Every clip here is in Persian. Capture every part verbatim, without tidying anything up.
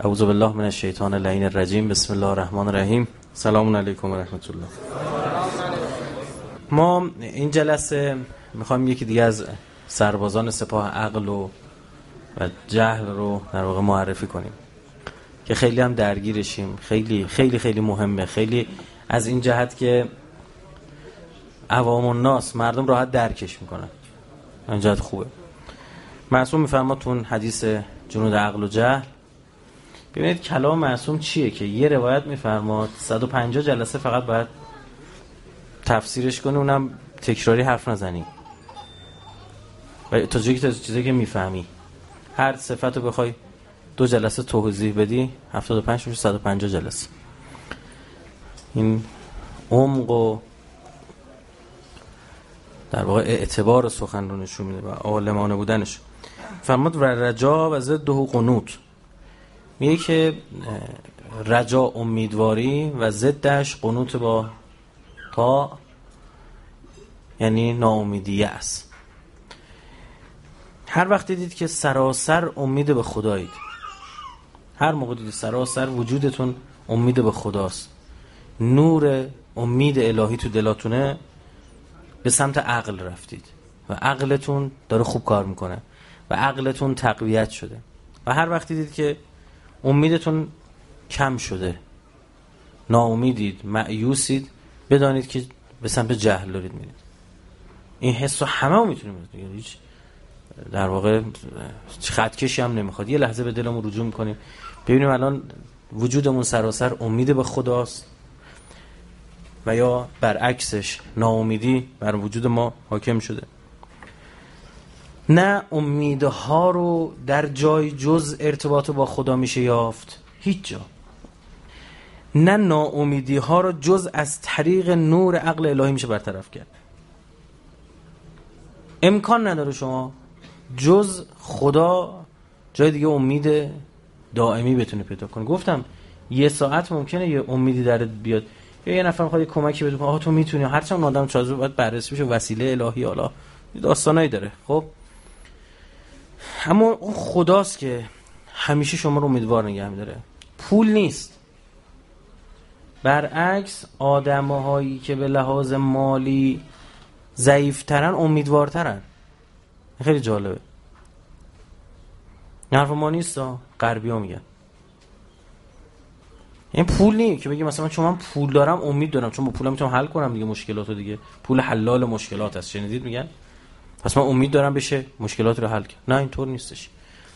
اعوذ بالله من الشیطان اللعین الرجیم. بسم الله الرحمن الرحیم. سلام علیکم و رحمت الله. ما این جلسه میخوایم یکی دیگه از سربازان سپاه عقل و و جهل رو در واقع معرفی کنیم که خیلی هم درگیرشیم. خیلی خیلی خیلی مهمه، خیلی از این جهت که عوام الناس مردم راحت درکش میکنن. این جهت خوبه. معصوم میفرماد تو حدیث جنود عقل و جهل، ببینید کلام معصوم چیه که یه روایت میفرماد صد و پنجاه جلسه فقط باید تفسیرش کنی، اونم تکراری حرف نزنی و تا جایی که چیزی که میفهمی. هر صفت رو بخوای دو جلسه توضیح بدی هفتاد و پنج میشه صد و پنجاه جلسه. این عمق و در واقع اعتبار سخن رو نشون میده و عالمانه بودنش. فرمود و رجا و ضد و قنوت، میگه که رجا امیدواری و ضدش قنوت با تا یعنی ناامیدی است. هر وقت دیدید که سراسر امید به خدایید، هر موقع دیدید سراسر وجودتون امید به خداست، نور امید الهی تو دلاتونه، به سمت عقل رفتید و عقلتون داره خوب کار میکنه و عقلتون تقویت شده. و هر وقت دیدید که امیدتون کم شده، ناامیدید، مایوسید، بدانید که به سمت جهل دارید میرید. این حس رو همه میتونیم بگیم، هیچ در واقع خطکشی هم نمیخواد. یه لحظه به دلمون رجوع میکنیم ببینیم الان وجودمون سراسر امید به خداست و یا برعکسش ناامیدی بر وجود ما حاکم شده. نه امیدها رو در جای جز ارتباط با خدا میشه یافت، هیچ جا. نه ناامیدی ها رو جز از طریق نور عقل الهی میشه برطرف کرد. امکان نداره شما جز خدا جای دیگه امید دائمی بتونه پیدا کنه. گفتم یه ساعت ممکنه یه امیدی درت بیاد، یا یه نفر میخواد یه کمکی بده، آها تو میتونی، هرچند اون آدم چازه باید بررسی بشه، وسیله الهی حالا داستانایی داره. خب اما اون خداست که همیشه شما رو امیدوار نگه می‌داره. پول نیست. برعکس آدم‌هایی که به لحاظ مالی ضعیف‌ترن امیدوارترن. خیلی جالبه. حرف ما نیست، غربی‌ها میگن. این پول نیست که بگی مثلا چون من پول دارم امید دارم، چون با پولم میتونم حل کنم دیگه مشکلاتو دیگه. پول حلال مشکلات است. شنیدید میگن؟ پس من امید دارم بشه مشکلات رو حل کنم. نه اینطور نیستش.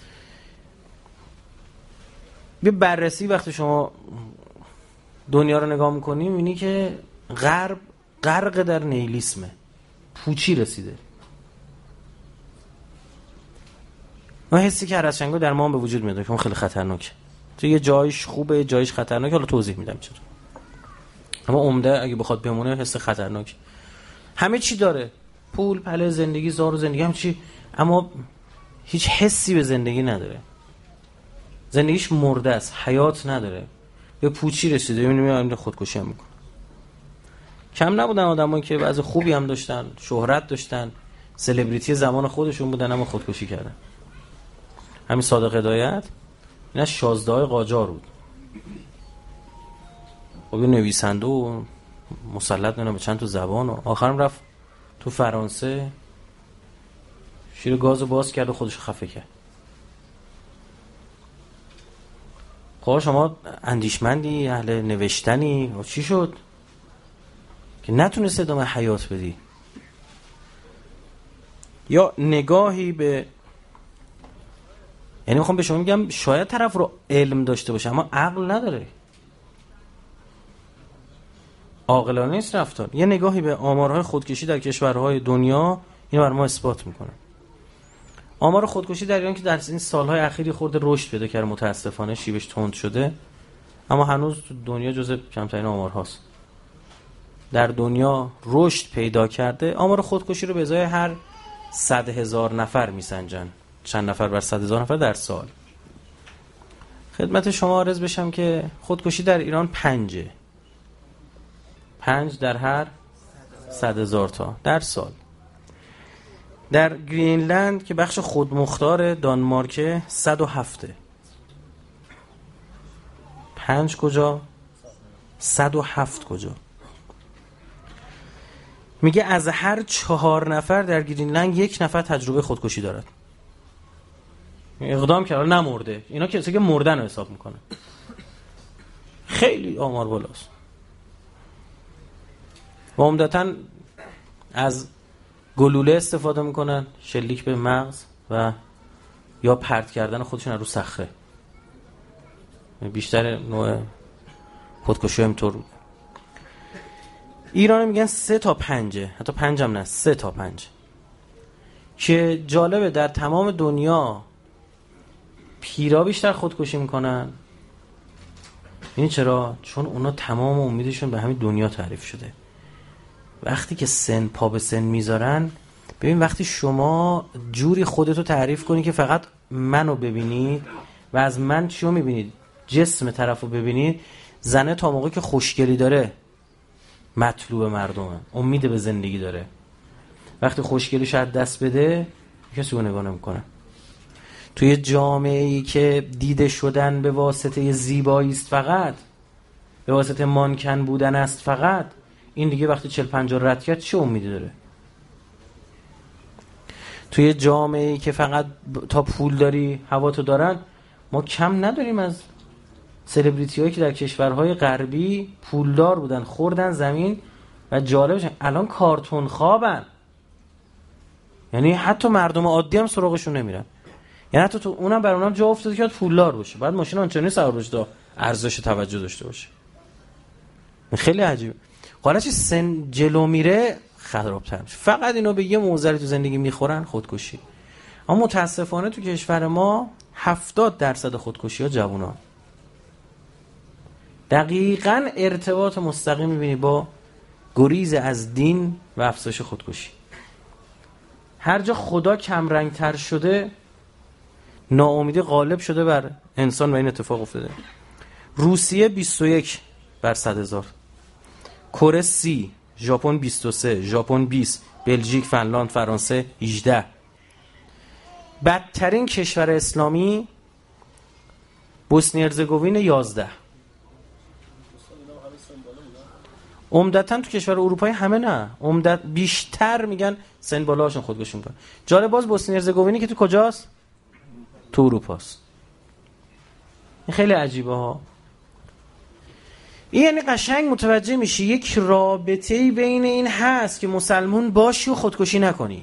یه بررسی وقتی شما دنیا رو نگاه میکنی میبینی که غرب غرق در نیلیسمه، پوچی رسیده. ما حسی که هر از چنگا در ما هم به وجود میاد که اون خیلی خطرناکه. تو یه جایش خوبه، جایش خطرناکه، حالا توضیح میدم چرا. اما عمده اگه بخواد بمونه حس خطرناک. همه چی داره، پول، پله، زندگی، زار و زندگی هم چی، اما هیچ حسی به زندگی نداره. زندگیش مرده است، حیات نداره. به پوچی رسیده. میبینیم خودکشی هم میکنه. کم نبودن آدمایی که بعضی خوبی هم داشتن، شهرت داشتن، سلبریتی زمان خودشون بودن اما خودکشی کردن. همین صادق هدایت اینا شازده قاجار بود. خب یه نویسنده و مسلط نه به چند تا زبان و آخرم رفت تو فرانسه شیر گازو باز کرد و خودش خفه کرد. خب شما اندیشمندی، اهل نوشتنی، و چی شد که نتونست ادامه حیات بدی؟ یا نگاهی به، یعنی میخوام به شما میگم شاید طرف رو علم داشته باشه اما عقل نداره، عاقلانه نیست رفتار. یه نگاهی به آمارهای خودکشی در کشورهای دنیا اینو بر ما اثبات میکنه. آمار خودکشی در ایران که در این سالهای اخیری خورده رشد پیدا کرده، متاسفانه شیبش تند شده، اما هنوز دنیا جزو کمترین آمار هاست. در دنیا رشد پیدا کرده. آمار خودکشی رو به ازای هر صد هزار نفر میسنجن، چند نفر بر صد هزار نفر در سال. خدمت شما عرض بشم که خودکشی در ایران پنجه، پنج در هر صد هزار تا در سال. در گرینلند که بخش خودمختار دانمارک صد و هفته. پنج کجا؟ صد و هفت کجا؟ میگه از هر چهار نفر در گرینلند یک نفر تجربه خودکشی دارد. اقدام کرد نمرده. اینا کسی که مردن رو حساب میکنه. خیلی آمار بالاست. و عمدتاً از گلوله استفاده میکنن، شلیک به مغز و یا پرت کردن خودشون رو صخره. بیشتر نوع خودکشی همینطور بود. ایران میگن سه تا پنجه، حتی پنج هم نه، سه تا پنج. که جالبه در تمام دنیا پیرا بیشتر خودکشی میکنن. این چرا؟ چون اونا تمام امیدشون به همین دنیا تعریف شده. وقتی که سن پا به سن میذارن، ببین وقتی شما جوری خودتو تعریف کنی که فقط منو ببینید و از من چیو میبینید؟ جسم طرفو ببینید. زنه تا موقعی که خوشگلی داره مطلوب مردمه، امید به زندگی داره. وقتی خوشگلی شاید دست بده کسی رو نگاه نمیکنه. توی جامعه‌ای که دیده شدن به واسطه زیبایی است، فقط به واسطه مانکن بودن است، فقط این دیگه وقتی چهل پنجاه رد کرد چه امیدی داره؟ توی جامعه‌ای که فقط تا پول داری هوا تو دارن، ما کم نداریم از سلبریتی هایی که در کشورهای غربی پولدار بودن، خوردن زمین و جالبشن الان کارتون خوابن. یعنی حتی مردم عادی هم سراغشون نمیرن. یعنی حتی تو اونم بر اونم جا افتاده که پولدار باشه، بعد ماشین آنچنانی سوار باشه تا ارزش توجه داشته باشه. خیلی عجیبه. حالا چه سن جلو میره خراب‌تر میشه. فقط اینا به یه موزلی تو زندگی میخورن، خودکشی. اما متاسفانه تو کشور ما هفتاد درصد خودکشی‌ها جوونا. دقیقاً ارتباط مستقیم می‌بینی با گریز از دین و افزایش خودکشی. هر جا خدا کم رنگ‌تر شده، ناامیدی غالب شده بر انسان و این اتفاق افتاده. روسیه بیست و یک بر صد هزار، کره سی، ژاپن بیست و سه، ژاپن بیست، بلژیک، فنلاند، فرانسه هجده. بدترین کشور اسلامی بوسنی هرزگوین یازده. عمدتاً تو کشور اروپایی همه نه، عمدت بیشتر میگن سن بالاشون خودکشی میکنن. جالب باز بوسنی هرزگوینی که تو کجاست؟ تو اروپاست. این خیلی عجیبه ها. این یعنی قشنگ متوجه میشی یک رابطه‌ای بین این هست که مسلمون باشی و خودکشی نکنی،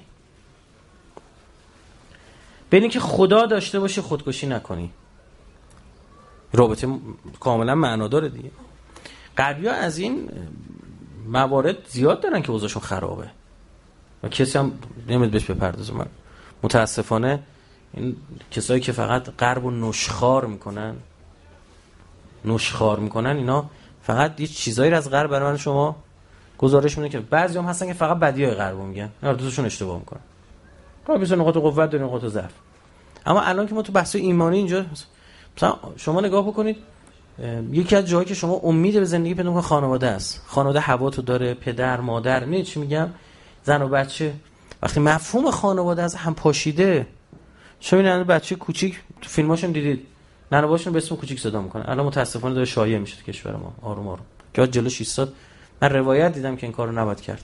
بین این که خدا داشته باشی خودکشی نکنی. رابطه کاملا معناداره دیگه. غربی‌ها از این موارد زیاد دارن که اوضاعشون خرابه و کسی هم نمیاد بهش بپردازه. من متاسفانه این کسایی که فقط غرب و نشخوار میکنن نشخوار میکنن اینا فقط یه چیزایی رو از غرب برای من شما گزارش میدن که بعضی هم هستن که فقط بدیای غرب میگن، هر دوتاشون اشتباه میکنن. تا بیشتر نقاط قوت دارن، نقاط ضعف. اما الان که ما تو بحث ایمانی اینجا، مثلا شما نگاه بکنید، یکی از جاهایی که شما امید به زندگی پیدا می‌کنید خانواده است. خانواده هوا تو داره، پدر، مادر، نه چی میگم، زن و بچه. وقتی مفهوم خانواده از هم پاشیده، شما این بچه کوچیک تو فیلماشون دیدید ننه باشون به اسم کوچیک صدا میکنه. الان متاسفانه داره شایع میشه تو کشور ما آروم آروم. که جلوش ایستاد. من روایت دیدم که این کارو نباید کرد.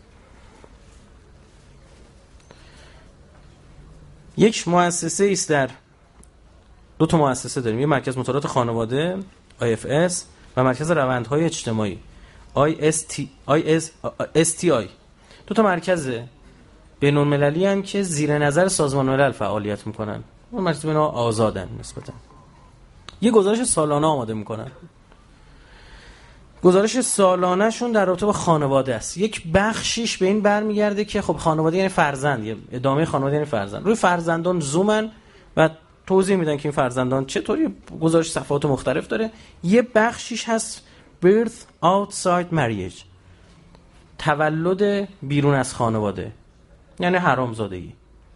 یک مؤسسه است، در دو تا مؤسسه داریم، یه مرکز مطالعات خانواده آی اف اس و مرکز روندهای اجتماعی آی اس تی آی. دو تا مرکز بین‌المللی هم که زیر نظر سازمان ملل فعالیت میکنن. اون مرکز اینا آزادن نسبتا. یه گزارش سالانه آماده میکنن. گزارش سالانه شون در رابطه با خانواده است. یک بخشیش به این برمیگرده که خب خانواده یعنی فرزند، یه ادامه خانواده یعنی فرزند. روی فرزندان زومن و توضیح میدن که این فرزندان چطوری. گزارش صفحات مختلف داره. یه بخشیش هست birth outside marriage، تولد بیرون از خانواده، یعنی حرامزادگی.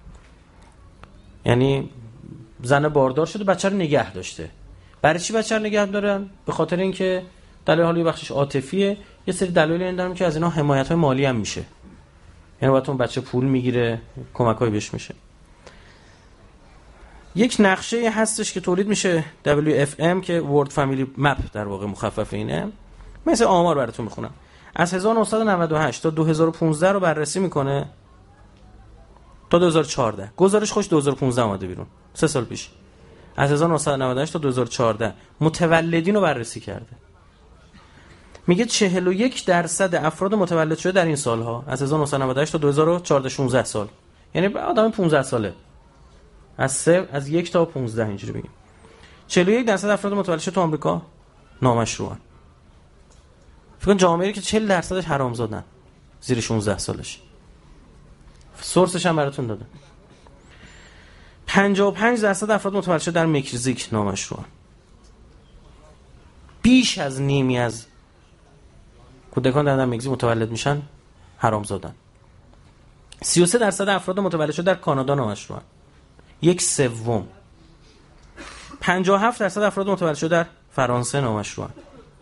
یعنی زن باردار شده بچه رو نگه داشته. برای چی بچه رو نگه دارن؟ به خاطر اینکه دلیل حالی بخشش عاطفیه، یه سری دلایل این دارن که از اینا حمایت‌های مالی هم میشه. یعنی باید اون بچه پول میگیره، کمک‌های بهش میشه. یک نقشه هستش که تولید میشه دبلیو اف ام که World Family Map در واقع مخفف اینه. مثل آمار براتون میخونم. از هزار و نهصد و نود و هشت تا دو هزار و پانزده رو بررسی میکنه تا دو هزار و چهارده. گزارش خوش دو هزار و پانزده اومده بیرون. سه سال پیش. از هزار و نهصد و نود و هشت تا دو هزار و چهارده متولدین رو بررسی کرده. میگه چهل و یک درصد افراد متولد شده در این سالها از هزار و نهصد و نود و هشت تا دو هزار و چهارده شانزده سال. یعنی آدم پانزده ساله. از سه از یک تا پانزده اینجوری بگیم. چهل و یک درصد افراد متولد شده تو آمریکا نامشروعن. فکر کن جامعه‌ای که چهل درصدش حرامزادن زیر شانزده سالش. سورسش هم براتون دادم. پنجاه و پنج درصد افراد متولد شده در مکزیک نامشروعن. بیش از نیمی از کودکان در مکزیک متولد میشن حرامزادن. سی و سه درصد افراد متولد شده در کانادا نامشروعن. یک سوم. پنجاه و هفت درصد افراد متولد شده در فرانسه نامشروعن.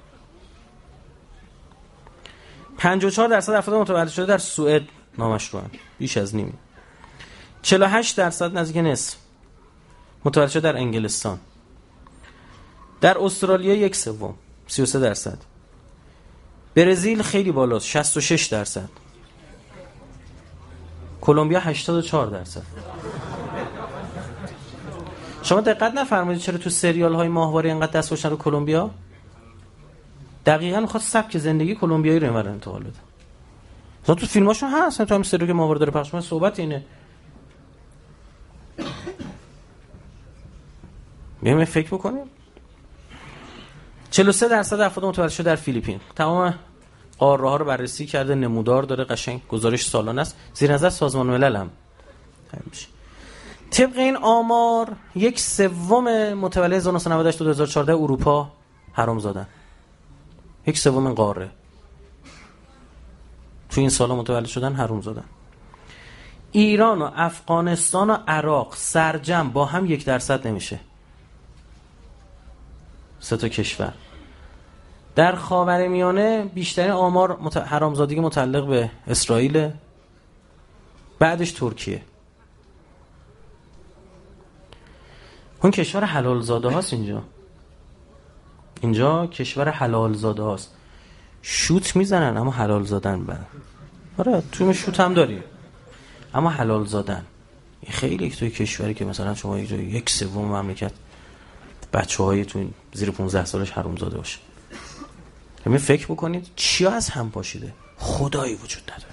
پنجاه و چهار درصد افراد متولد شده در سوئد نامشروعن. بیش از نیمی. چهل و هشت درصد نزدیک نصف متولد شده در انگلستان. در استرالیا یک سوم. سی و سه درصد. برزیل خیلی بالاست. شصت و شش درصد. کلمبیا هشتاد و چهار درصد. شما دقت نفرمایید چرا تو سریال های ماهواره اینقدر دست گذاشتن رو کلمبیا؟ دقیقاً میخواد سبک زندگی کلمبیایی رو اینور انتقال بده. مثلا تو فیلماشون هست، تو همین سریالی که ماهواره داره پخش می‌کنه صحبت اینه. می‌ایم فکر بکنیم. چهل و سه درصد افراد متولد شده در فیلیپین. تمام قاره‌ها رو بررسی کرده، نمودار داره، قشنگ گزارش سالانه است. زیر نظر سازمان ملل هم میشه. طبق این آمار یک سوم متولد هزار و نهصد و نود و هشت تا دو هزار و چهارده اروپا حرامزادن. یک سوم این قاره تو این سالا متولد شدن حرامزادن. ایران و افغانستان و عراق سرجم با هم یک درصد نمیشه. سه تا کشور. در خاورمیانه بیشترین آمار مت... حرامزادگی متعلق به اسرائیل، بعدش ترکیه. اون کشور حلال زاده هاست. اینجا اینجا کشور حلال زاده هاست. شوت میزنن اما حلال زادن. بعد آره تو شوت هم داریم اما حلال زادن. این خیلی توی کشوری که مثلا شما یک یک سوم مملکت بچه‌های تو زیر پانزده سالش حرام زاده باشه. همین فکر بکنید چیا از هم پاشیده؟ خدایی وجود نداره.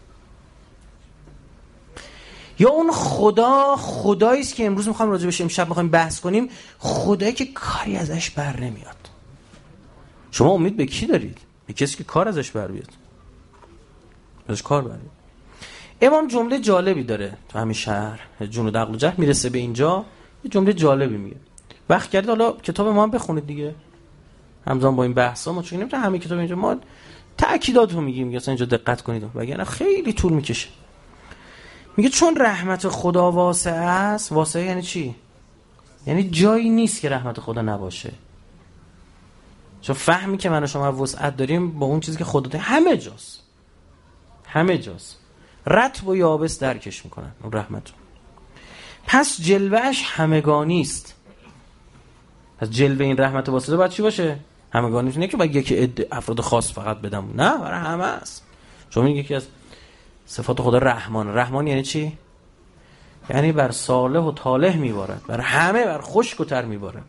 یا اون خدا خدایی است که امروز می‌خوام راجع بهش امشب می‌خوایم بحث کنیم، خدایی که کاری ازش بر نمیاد. شما امید به کی دارید؟ به کسی که کار ازش بر بیاد. ازش کار بر بیاد. امام جمله جالبی داره تو همین شهر جنود عقل و جهل میرسه به اینجا، یه جمله جالبی میگه. وقت کردید حالا کتاب ما هم بخونید دیگه. همزمان با این بحثا ما چون نمی‌تونیم همین کتاب اینجا ما تأکیداتو میگیم، میگه اصلا اینجا دقت کنید وگرنه خیلی طول میکشه. میگه چون رحمت خدا واسع است. واسع یعنی چی؟ یعنی جایی نیست که رحمت خدا نباشه. چون فهمی که من و شما وسعت داریم با اون چیزی که خدا داره همه جاست. همه جاست. رطب و یابس درکش میکنن اون رحمتو. پس جلوهش همگانی است. پس جلوه این رحمت واسطه باید چی باشه؟ همگانی. نه که باید یکی افراد خاص فقط بدم، نه برای همه است. شما میگه یکی از صفات خدا رحمان. رحمان یعنی چی؟ یعنی بر صالح و طالح میبارد، بر همه، بر خشک و تر میبارد.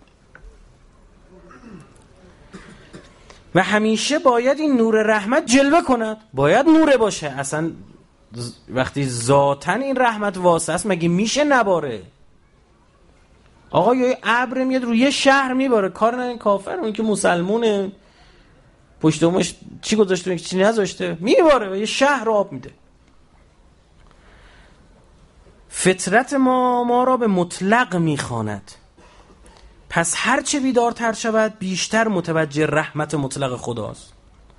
و همیشه باید این نور رحمت جلوه کند. باید نوره باشه. اصلا وقتی ذاتن این رحمت واسه است مگه میشه نباره؟ آقا یه ابر میاد روی یه شهر میباره، کار نه این کافر، اون که مسلمونه پشت دومش چی گذاشته چی نذاشته میباره و یه شهر رو آب میده. فطرت ما ما را به مطلق میخواند. پس هر چه بیدارتر شود بیشتر متوجه رحمت مطلق خداست.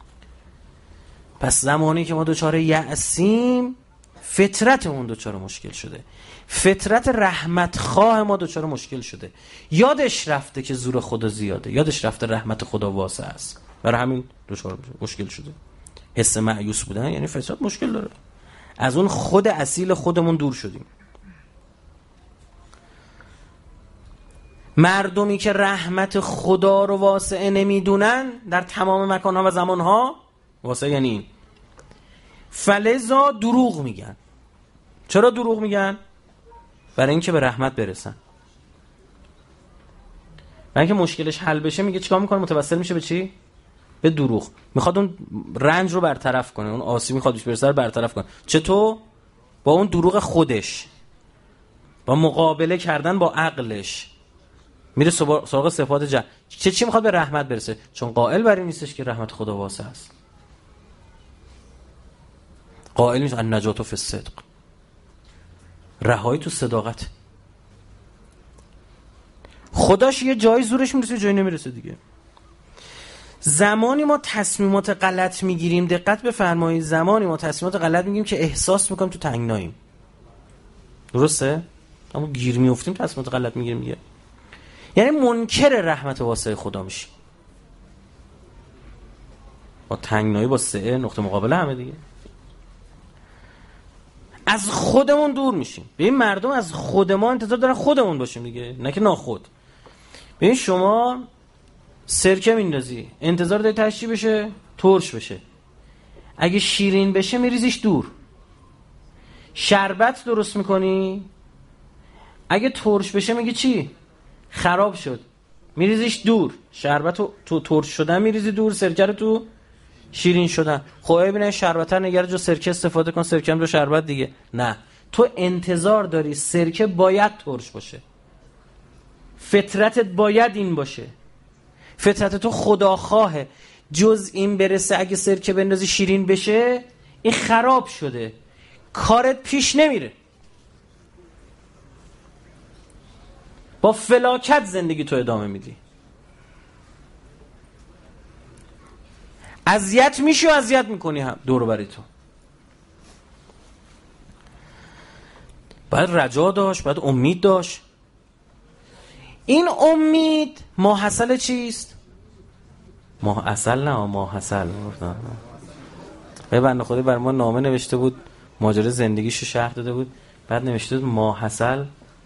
پس زمانی که ما دوچار یأسیم فطرت اون دوچار مشکل شده. فطرت رحمت خواه ما دوچار مشکل شده. یادش رفته که زور خدا زیاده. یادش رفته رحمت خدا واسع است. برای همین دوچار مشکل شده. حس مایوس بودن یعنی فطرت مشکل داره. از اون خود اصیل خودمون دور شدیم. مردمی که رحمت خدا رو واسعه نمیدونن در تمام مکانها و زمانها، واسعه یعنی این، فلذا دروغ میگن. چرا دروغ میگن؟ برای اینکه به رحمت برسن. برای اینکه مشکلش حل بشه میگه چیکار میکنه؟ متوسل میشه به چی؟ به دروغ. میخواد اون رنج رو برطرف کنه، اون آسیب میخواد بهش برسه رو برطرف کنه. چطور؟ با اون دروغ خودش، با مقابله کردن با عقلش میره سراغ صفات جهل. چه چی میخواد؟ به رحمت برسه، چون قائل بر این نیستش که رحمت خدا واسع است. قائل نیست النجات فی الصدق، رهایی تو صداقت. خداش یه جایی زورش میرسه، جایی نمیرسه دیگه. زمانی ما تصمیمات غلط میگیریم، دقت بفرمایید، زمانی ما تصمیمات غلط میگیریم که احساس میکنیم تو تنگناییم. درسته؟ اما گیر میافتیم تصمیمات غلط میگیریم دیگه. یعنی منکر رحمت واسع خدا میشیم. با تنگنایی با سه نقطه مقابله همه دیگه. از خودمون دور میشیم. ببین مردم از خود ما انتظار دارن خودمون باشیم دیگه، نه که ناخود. ببین شما سرکه میندازی، انتظار داری تشی بشه، ترش بشه. اگه شیرین بشه میریزیش دور. شربت درست میکنی، اگه ترش بشه میگی چی؟ خراب شد. میریزیش دور. شربت رو تو ترش شدن میریزی دور، سرکه رو تو شیرین شدن. خب ببینن شربت نگره جو سرکه استفاده کن، سرکه هم جو شربت دیگه. نه، تو انتظار داری سرکه باید ترش باشه. فطرتت باید این باشه. فطرت تو خداخواهه. جز این برسه اگه سرکه بندازی شیرین بشه، این خراب شده، کارت پیش نمیره. با فلاکت زندگی تو ادامه میدی. اذیت میشی و اذیت میکنی هم دور و بری تو. باید رجا داشت، باید امید داشت. این امید ماحصل چیست؟ ماحصل نه ماحصل. به بنده خدا بر ما نامه نوشته بود، ماجرا زندگیشو شرح داده بود، بعد نوشته بود ماحصل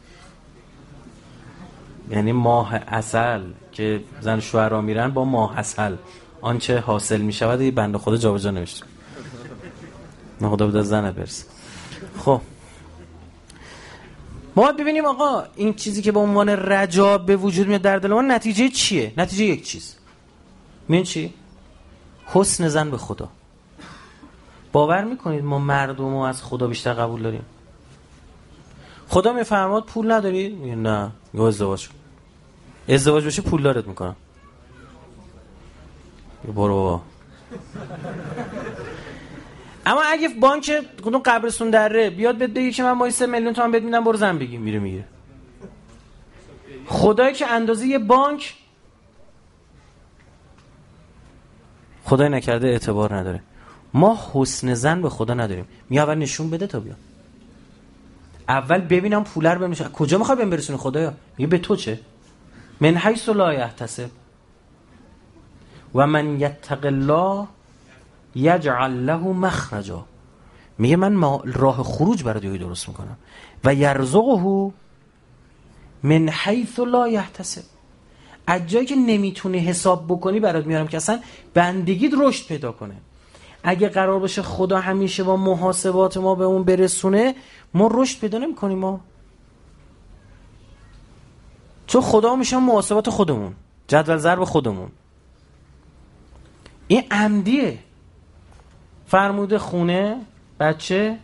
یعنی ماه عسل که زن شوهرها میرن با ماه عسل آنچه حاصل میشود. یه بنده خدا جابجا نوشته، نه خدا بود از زنت برسه. خب ما باید ببینیم آقا این چیزی که به عنوان رجا به وجود میاد در دل ما نتیجه چیه؟ نتیجه یک چیز. می‌بینید چی؟ حسن ظن به خدا. باور میکنید ما مردم رو از خدا بیشتر قبول داریم؟ خدا میفرماد پول نداری؟ میگه نه، یا ازدواج کن. ازدواج بشه پول دارت میکنم. برو بابا. اما اگه بانک کدوم قبرستون دره بیاد بهت بگه که من ماهی سه میلیون تومان بهت میدم برو زن بگی، میره میگه. خدایی که اندازه یه بانک خدای نکرده اعتبار نداره. ما حسن ظن به خدا نداریم. میگه اول نشون بده تا بیا. اول ببینم پول رو بمیشه. کجا میخوای بهم برسونی خدایا؟ میگه به تو چه؟ من حیث لا یحتسب و من یتق الله یجعل له مخرجا. میگه من راه خروج برای درست میکنم و یرزقه من حیث لا یحتسب. از جایی که نمیتونی حساب بکنی برات میارم که اصلا بندگیت رشد پیدا کنه. اگه قرار باشه خدا همیشه با محاسبات ما به اون برسونه، ما رشد پیدا نمی‌کنیم. ما چون خدا میشه محاسبات خودمون، جدول ضرب خودمون. این عمدیه. فرموده خونه، بچه،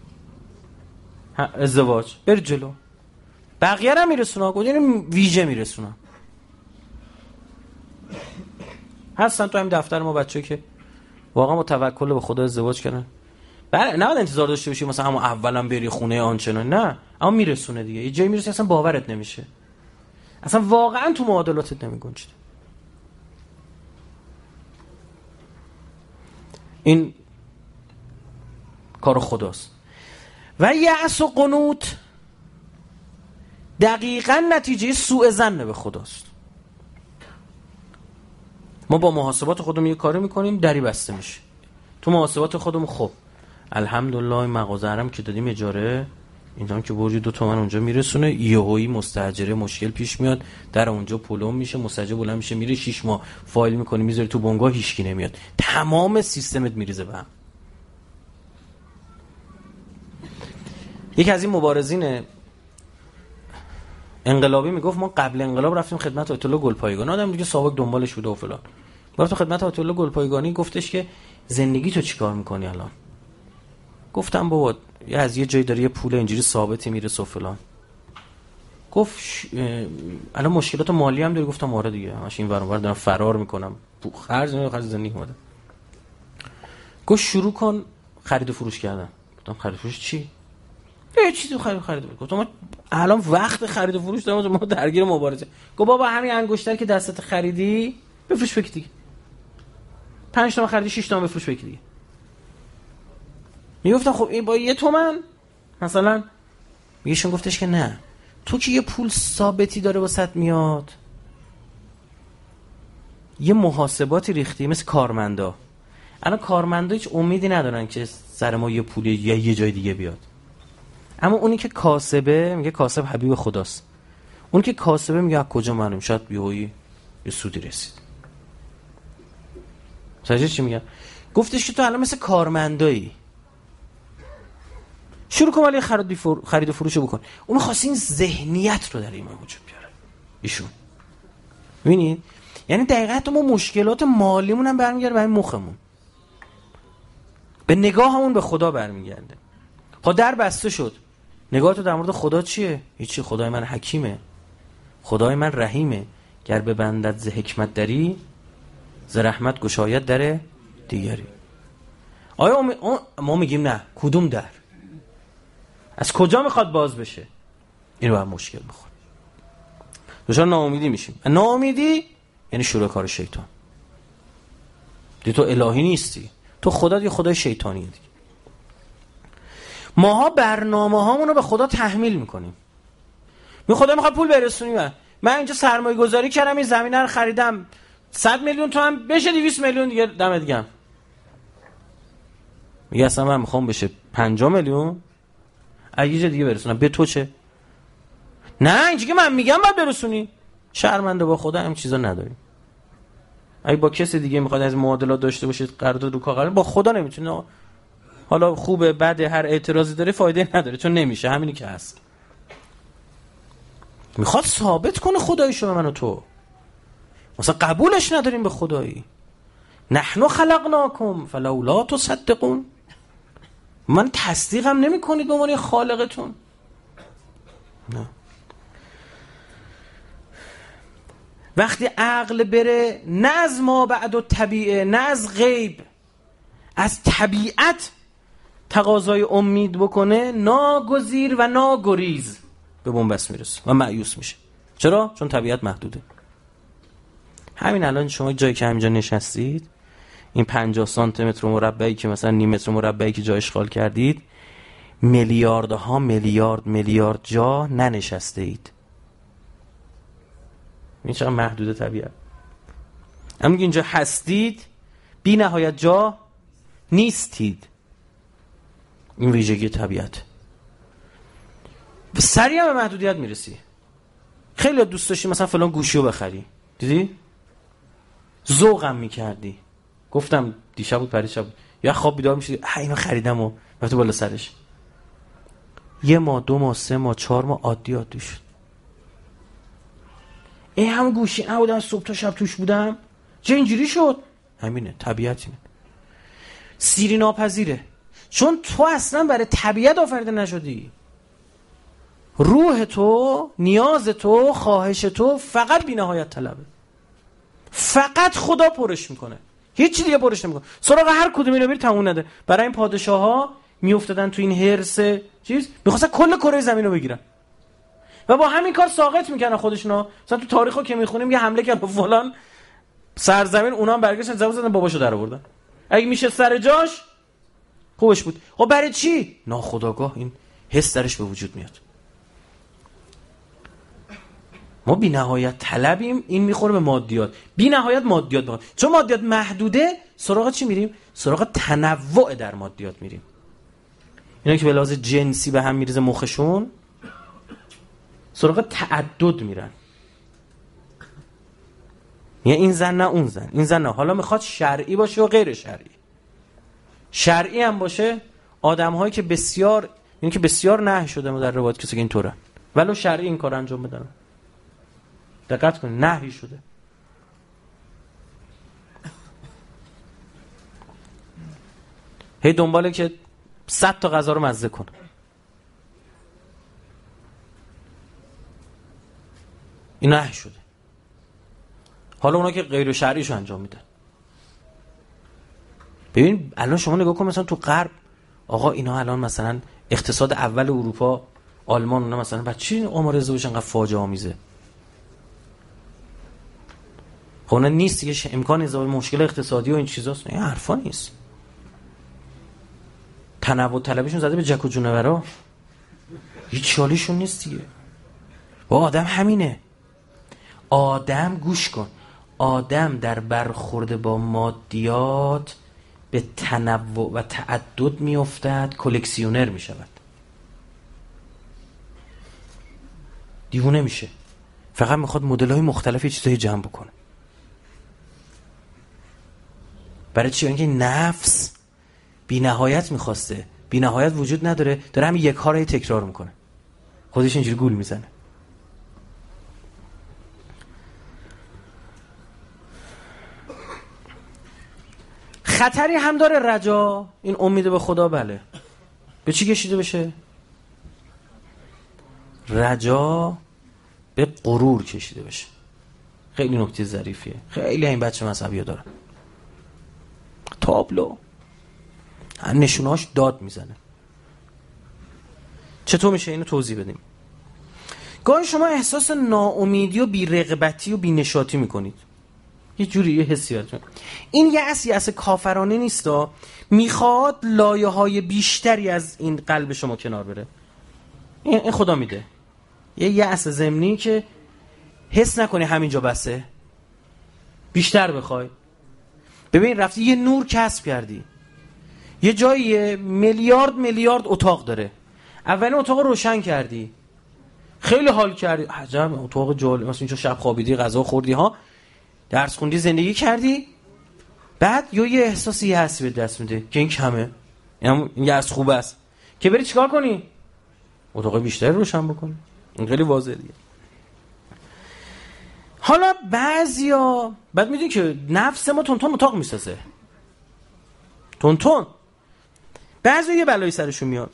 ازدواج، بری جلو. بقیه رو میرسونه، گفتین ویژه میرسونه. هستن تو همین دفتر ما بچه‌ای که واقعا با توکل به خدا ازدواج کردن. بله نباید انتظار داشته باشی مثلا همون اولام بری خونه آنچنان، نه، اما میرسونه دیگه. یه جایی میرسه اصلا باورت نمیشه، اصلا واقعا تو معادلاتت نمیگنجه. این کار خداست. و یأس و قنوط دقیقاً نتیجه سوء ظن به خداست. ما با محاسبات خودمون یه کاری میکنیم، دری بسته میشه. تو محاسبات خودمون خب الحمدلله این مغازه هرم که دادیم اجاره اینا که برج دو تومن اونجا میرسونه، یهویی مستاجره مشکل پیش میاد، در اونجا پلم میشه، مستاجر بلند میشه میره شش ماه فایل میکنه میذاره تو بنگاه، هیچکی نمیاد، تمام سیستمت میریزه به هم. یکی از این مبارزین انقلابی میگفت ما قبل انقلاب رفتیم خدمت آیت الله گلپایگانی، آدم دیگه سابق دنبالش بوده و فلان، رفت خدمت آیت الله گلپایگانی، گفتش که زندگی تو چیکار میکنی الان؟ گفتم بابا یه از یه جایی داره یه پول اینجوری ثابتی میرسه و فلان. گفت ش... الان مشکلات مالی هم داری؟ گفتم آره دیگه، همش این ور اون ور دارم فرار میکنم، خرج نمیکنم، خرج زندگی اومده. گفت شروع کن خرید و فروش کردن. گفتم خرید و فروش چی؟ یه چیزی خرید خرید. گفتم الان وقت خرید و فروش دارم، ما درگیر مبارزه. گفت بابا همین انگشتر که دستت خریدی بفروش بکی دیگه، پنج تومن خریدی شش تومن بفروش بکی دیگه. میگفتم خب این با یه تومن مثلا، میگهشون گفتش که نه، تو که یه پول ثابتی داره واسط میاد، یه محاسباتی ریختی مثل کارمندا. الان کارمندا هیچ امیدی ندارن که سر ما یه پولی یا یه جای دیگه بیاد، اما اونی که کاسبه میگه کاسب حبیب خداست، اون که کاسبه میگه از کجا معلوم، شاید یهویی یه سودی رسید. ساجد چی میگه؟ گفتش که تو الان مثل کارمندایی، شروع کن ولی خرید فر... خرید و فروشو بکن. اون می‌خواد این ذهنیت رو در ایمان وجود بیاره ایشون. ببینید یعنی دقیقاً ما مشکلات مالیمون هم برمیگرده به این مخمون، به نگاهمون به خدا برمیگرده. خب در بسته شد، نگاه تو در مورد خدا چیه؟ هیچی. خدای من حکیمه، خدای من رحیمه، گر ببندد ز حکمت دری، ز رحمت گشاید در دیگری. آیا ما میگیم نه، کدوم در؟ از کجا میخواد باز بشه؟ اینو با مشکل بخور، دچار ناامیدی میشیم. ناامیدی یعنی شروع کار شیطان. دی تو الهی نیستی، تو خدا دی خدای شیطانیه دیگه. ماها برنامه هامونو به خدا تحمیل میکنیم. می خدا میخواد پول برسونی، من من اینجا سرمایه گذاری کردم، این زمینه رو خریدم صد میلیون تومان، بشه دویست میلیون دیگه دمت گرم. میگه اصلا من میخوام بشه پنجاه میلیون، اگه یه جا دیگه برسونم. به تو چه؟ نه اینجا که من میگم باید برسونی. شرمنده با خدا هم چیزا نداریم. اگه با کسی دیگه میخواد از معادلات داشته باشید قرارداد رو کاغذ، با خدا نمیتونه. حالا خوبه بده هر اعتراضی داره فایده نداره، چون نمیشه، همینی که هست. میخواد ثابت کنه خداییشو به من و تو، مثلا قبولش نداریم به خدایی. نحنو خلقناکم فلولا تصدقون، من تصدیقم نمی کنید به عنوان خالقتون. نه. وقتی عقل بره نه از ما بعد و طبیعه، نه از غیب، از طبیعت تقاضای امید بکنه، ناگزیر و ناگریز به بنبست میرسه و مایوس میشه. چرا؟ چون طبیعت محدوده. همین الان شما جایی که همینجا نشستید، این پنجاه سانتی متر مربعی که مثلا نیم متر مربعی که جا اشغال کردید، میلیاردها میلیارد میلیارد جا ننشسته اید. این چقدر محدوده طبیعت. اما اینجا هستید، بی نهایت جا نیستید. این ویژگی طبیعت. سریع به محدودیت میرسی. خیلی دوست داشتی مثلا فلان گوشیو بخری، دیدی؟ ذوقم میکردی. گفتم دیشب بود پریشب بود، یا خواب بیدار میشدی ها اینو خریدم و رفت بالا سرش. یه ماه، دو ماه، سه ماه، چهار ماه عادی عادی شد. این هم گوشی نبودم صبح تا شب توش بودم، چه اینجوری شد؟ همینه، طبیعت اینه. سیری ناپذیره، چون تو اصلا برای طبیعت آفریده نشدی. روح تو، نیاز تو، خواهش تو فقط بی نهایت طلبه. فقط خدا پرش میکنه، هیچ چیز دیگه پرش نمیکنه. سراغ هر کدوم اینا بری تموم نده. برای این پادشاها میافتادن تو این هرس چیز، میخواستن کل کره زمین رو بگیرن و با همین کار ساقط میکنن خودشونو. مثلا تو تاریخو که میخونیم یه حمله کردن فلان سرزمین، اونا هم برگشتن زبون زدن باباشو در آوردن. اگه میشه سر جاش خوبش بود. خب برای چی؟ ناخودآگاه این حس درش به وجود میاد. ما بی نهایت طلبیم، این میخوره به مادیات. بی نهایت مادیات بخواه. چون مادیات محدوده، سراغ چی میریم؟ سراغ تنوع در مادیات میریم. اینا که به لحاظ جنسی به هم میریزه مخشون، سراغ تعدد میرن. یعنی این زن نه اون زن، این زن نه. حالا میخواد شرعی باشه و غیر شرعی. شرعی هم باشه، آدم‌هایی که بسیار، یعنی که بسیار نهی شده در روایت کسی که اینطوره، ولو شرعی این کار انجام بدن. دقت کن، نهی شده. هی دنباله که صد تا غذا رو مزه کنه. این نهی شده. حالا اونا که غیر شرعیشو انجام میدن. ببین الان شما نگاه کن، مثلا تو غرب، آقا اینا الان مثلا اقتصاد اول اروپا، آلمان، اونا مثلا بعد چی آمار ازدواج انقدر فاجعه آمیزه؟ خب اونا نیست دیگه، امکان ازدواج، مشکل اقتصادی و این چیزاست. این حرفا نیست. تنوع طلبیشون زده به جک و جونورا، هیچ چالیشون نیست دیگه. با آدم همینه. آدم گوش کن، آدم در برخورد با مادیات به تنوع و تعدد میافتد، کلکسیونر میشود، دیوونه میشه، فقط میخواد مدل‌های مختلفی چیزایی جمع بکنه. برای چی؟ اینکه نفس بی نهایت میخواسته، بی نهایت وجود نداره، داره همین یک ها رو تکرار میکنه، خودش اینجوری گول میزنه. خطری هم داره رجا، این امید به خدا. بله، به چی کشیده بشه؟ رجا به غرور کشیده بشه. خیلی نکته ظریفیه. خیلی این بچه مذهبی‌ها دارن تابلو، نشوناش داد میزنه. چطور میشه اینو توضیح بدیم؟ گاهی شما احساس ناامیدی و بی‌رغبتی و بی‌نشاطی میکنید، یه جوری یه حسی براتون. این یأس یأس کافرانه نیستا، میخواد لایه‌های بیشتری از این قلب شما کنار بره. این خدا میده یه یأس ضمنی که حس نکنی همینجا بسه، بیشتر بخوای. ببین رفتی یه نور کسب کردی، یه جایی میلیارد میلیارد اتاق داره، اولین اتاق روشن کردی، خیلی حال کردی، عجب اتاق جالب، مثلا اینجا شب خوابیدی، غذا خوردی، ها درس خوندی، زندگی کردی، بعد یه احساسی یه حسی به دست میده که این کمه، این یأس خوب است، که بری چیکار کنی؟ اتاق بیشتر روشن بکنی. این خیلی واضحه دیگه. حالا بعضیا بعد میدونی که نفس ما تون تون اتاق میسازه، تون تون. بعضیا یه بلایی سرشون میاد،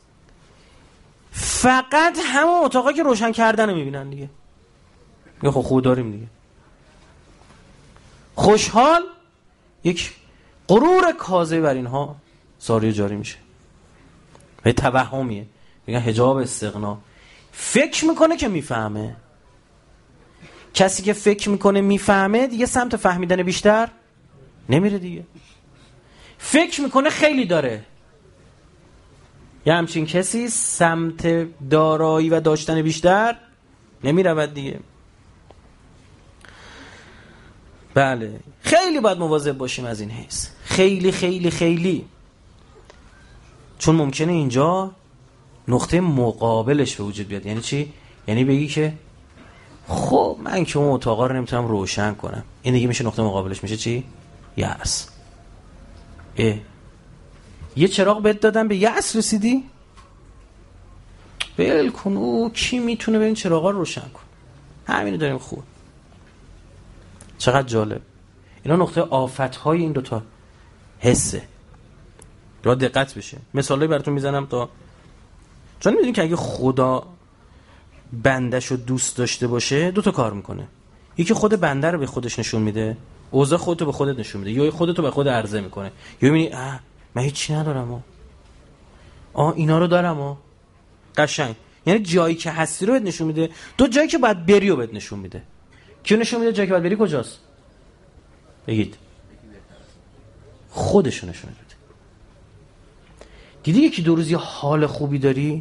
فقط همون اتاقا که روشن کردن رو میبینن دیگه، یا خب خوب داریم دیگه، خوشحال. یک غرور کاذب بر اینها ساری جاری میشه، به توهمیه، میگن حجاب استغنا. فکر میکنه که میفهمه. کسی که فکر میکنه میفهمه دیگه سمت فهمیدن بیشتر نمیره دیگه. فکر میکنه خیلی داره، یه همچین کسی سمت دارایی و داشتن بیشتر نمیرود دیگه. بله، خیلی باید مواظب باشیم از این حس، خیلی خیلی خیلی، چون ممکنه اینجا نقطه مقابلش به وجود بیاد. یعنی چی؟ یعنی بگی که خب من که اون اتاقا رو نمیتونم روشن کنم، این دیگه میشه نقطه مقابلش، میشه چی؟ یأس. اه یه چراغ بهت دادن، به یأس رسیدی؟ بل کن، او کی میتونه به این چراغا رو روشن کن؟ همینو داریم. خوب، چقدر جالب. اینا نقطه آفت‌های این دوتا حسه، را دقت بشه. مثالی براتون میزنم تا چون میدونی که اگه خدا بنده‌شو دوست داشته باشه دو تا کار میکنه. یکی خود بنده رو به خودش نشون میده، اوضاع خودتو به خودت نشون میده، یا خودتو به خود عرضه میکنه، یا میبینی اه من هیچی ندارم، ها آ اینا رو دارم، ها قشنگ. یعنی جایی که هستی رو بهت نشون میده. دو جایی که باید بری رو بهت نشون میده. کیو نشون میده جایی که باید بری کجاست؟ بگید. خودشو نشون میده. دیدی یکی دو روز یه حال خوبی داری،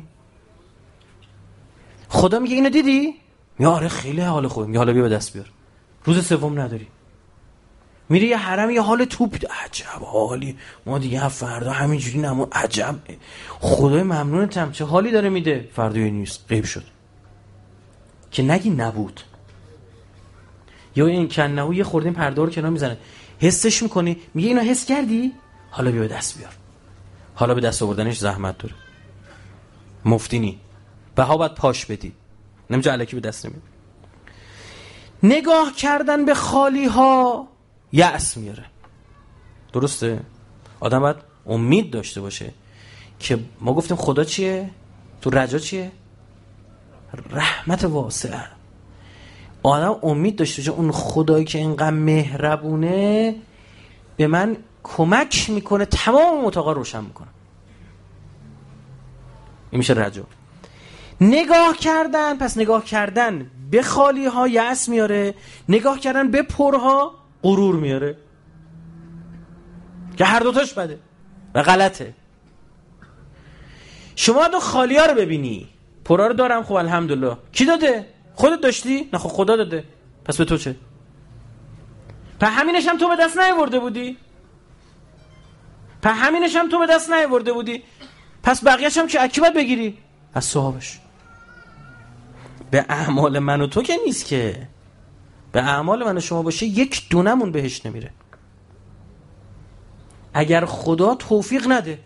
خدا میگه اینو دیدی؟ میگه آره خیلی حال خوبه. میگه حالا بیا به دست بیار. روز سوم نداری. میره یه حرم یه حال توپ، عجب حالی، ما دیگه فردا همینجوری نمون، عجب خدای ممنونتم چه حالی داره میده. فردا یه نیست، غیب شد. که نگی نبود. یا این کنهو یه خوردین پرده رو کنار میزنه، حسش میکنی، میگه اینو حس کردی؟ حالا بیا به دست بیار. حالا به دست آوردنش زحمت داره، مفتی نی، بها باید پاش بدی، نمیشه الکی به دست نمیاد. نگاه کردن به خالی ها یأس میاره. درسته؟ آدم باید امید داشته باشه که ما گفتیم خدا چیه؟ تو رجا چیه؟ رحمت واسعه. آدم امید داشته باشه اون خدایی که اینقدر مهربونه به من کمک میکنه تمام اتاقا روشن میکنه. این میشه رجا. نگاه کردن، پس نگاه کردن به خالی ها یأس میاره، نگاه کردن به پرها غرور میاره، که هر دوتاش بده و غلطه. شما دو خالی ها رو ببینی، پرها رو دارم، خب الحمدلله. کی داده؟ خودت داشتی؟ نه خب خدا داده، پس به تو چه؟ په همینش هم تو به دست نیاورده بودی، په همینش هم تو به دست نیاورده بودی، پس بقیه‌اش هم که اکی باید بگیری از صاحبش. به اعمال من و تو که نیست که، به اعمال من و شما باشه یک دونمون بهش نمیره. اگر خدا توفیق نده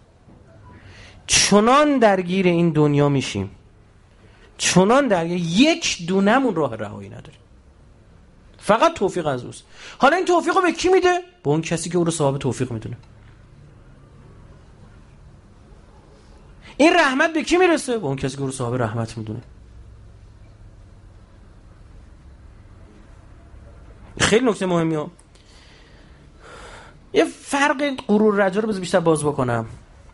چنان درگیر این دنیا میشیم، چنان درگیر یک دونمون راه رهایی نداریم، فقط توفیق از اوست. حالا این توفیق رو به کی میده؟ به اون کسی که او رو صاحب توفیق میدونه. این رحمت به کی میرسه؟ به اون کسی که او رو صاحب رحمت میدونه. خیلی نکته مهمیه. یه فرق غرور رجا رو بذار بیشتر باز بکنم.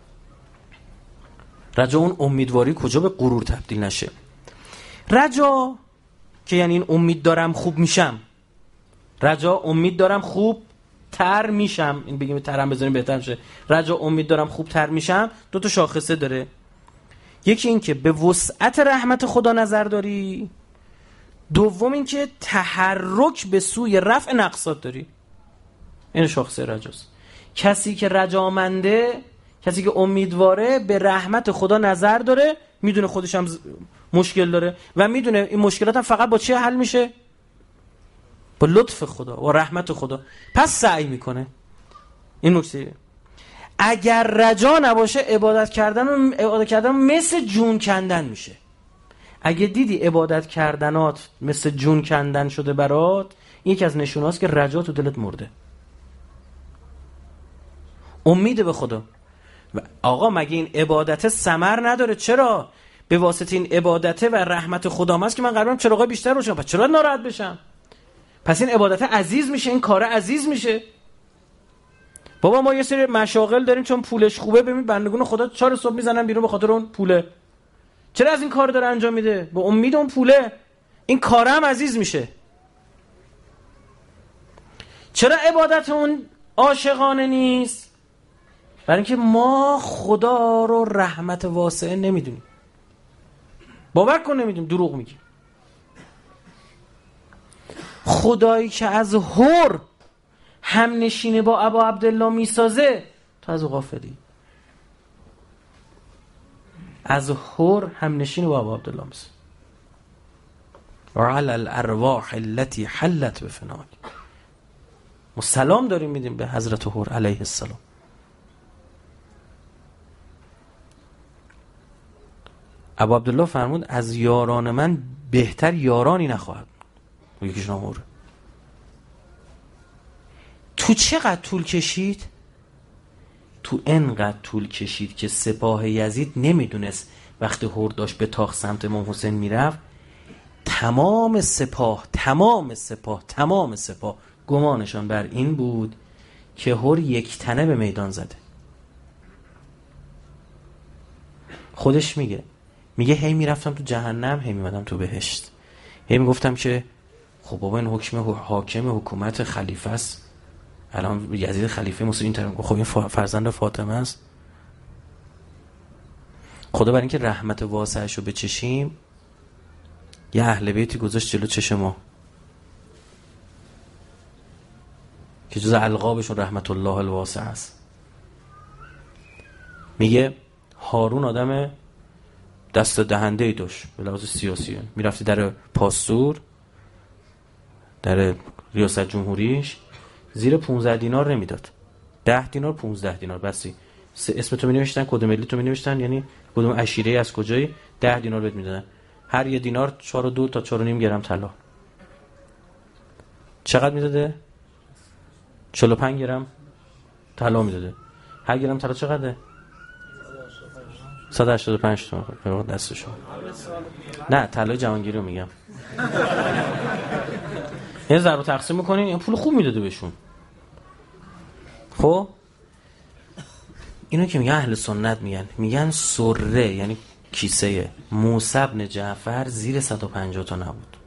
رجا اون امیدواری کجا به غرور تبدیل نشه. رجا که یعنی این امید دارم خوب میشم، رجا امید دارم خوب تر میشم، این بگیم ترم بذاریم بهتر میشه. رجا امید دارم خوب تر میشم دو تا شاخصه داره. یکی این که به وسعت رحمت خدا نظر داری، دوم این که تحرک به سوی رفع نقصات داری. این شاخصه رجاست. کسی که رجامنده، کسی که امیدواره، به رحمت خدا نظر داره، میدونه خودش هم مشکل داره و میدونه این مشکلات هم فقط با چی حل میشه؟ با لطف خدا و رحمت خدا. پس سعی میکنه. این نکته. اگر رجا نباشه عبادت کردن و عبادت کردن مثل جون کندن میشه. اگه دیدی عبادت کردنات مثل جون کندن شده برات، این یکی از نشوناست که رجا تو دلت مرده. امید به خدا. و آقا مگه این عبادت ثمر نداره؟ چرا؟ به واسطه این عبادت و رحمت خدا هست که من قرارم چراغای بیشتر روشن. پس چرا ناراحت بشم؟ پس این عبادت عزیز میشه، این کار عزیز میشه. بابا ما یه سری مشاغل داریم چون پولش خوبه، ببین بندگون خدا چهار صبح میزنن بیرون به خاطر اون پوله. چرا از این کار داره انجام میده؟ به امید اون پوله. این کار هم عزیز میشه. چرا عبادت اون عاشقانه نیست؟ برای اینکه ما خدا رو رحمت واسعه نمیدونیم. باور کن نمیدونیم، دروغ میگیم. خدایی که از هور هم نشینه با ابا عبدالله میسازه، تو از غافلی. از هور هم نشینه با ابا عبدالله میسازه. وعلى الارواح التي حلت بفناء. ما سلام داریم میدیم به حضرت هور علیه السلام. ابا عبدالله فرمود از یاران من بهتر یارانی نخواهد. یکیش نام هور. تو چقدر طول کشید؟ تو انقدر طول کشید که سپاه یزید نمیدونست وقتی هور داشت به تاخ سمت امام حسین میرفت، تمام سپاه تمام سپاه تمام سپاه گمانشان بر این بود که هور یک تنه به میدان زده. خودش میگه میگه هی میرفتم تو جهنم، هی میمدم تو بهشت، هی میگفتم که خب بابا این حکم حاکم حکومت خلیفه است، الان یزید خلیفه مسلمین ترم، خب این فرزند فاطمه است. خدا برای اینکه رحمت واسعش رو بچشیم یه اهل بیتی گذاشت جلو چشم ما. که جز القابشون رحمت الله الواسع است. میگه هارون آدم دست دهنده ای داشت به لحاظ سیاسیه. میرفتی در پاستور، در ریاست جمهوریش، زیر پونزده دینار نمیداد. ده دینار، پونزده دینار بسی. اسم تو می نوشتن، کد ملی تو می نوشتن، یعنی کدوم عشیره از کجایی، ده دینار بهت میدادن. هر یه دینار چهار و دو تا چهار و نیم گرم طلا. چقدر میداده؟ چهل و پنج گرم طلا میداده. هر گرم طلا چقدره؟ صد و هشتاد و پنج تومان دستشون. نه طلای جهانگیری رو میگم. یه ضرب تقسیم میکنین، این پول خوب میداده بهشون. خب اینو که میگن اهل سنت میگن میگن سره، یعنی کیسه موسی بن جعفر زیر صد و پنجاه تا نبود.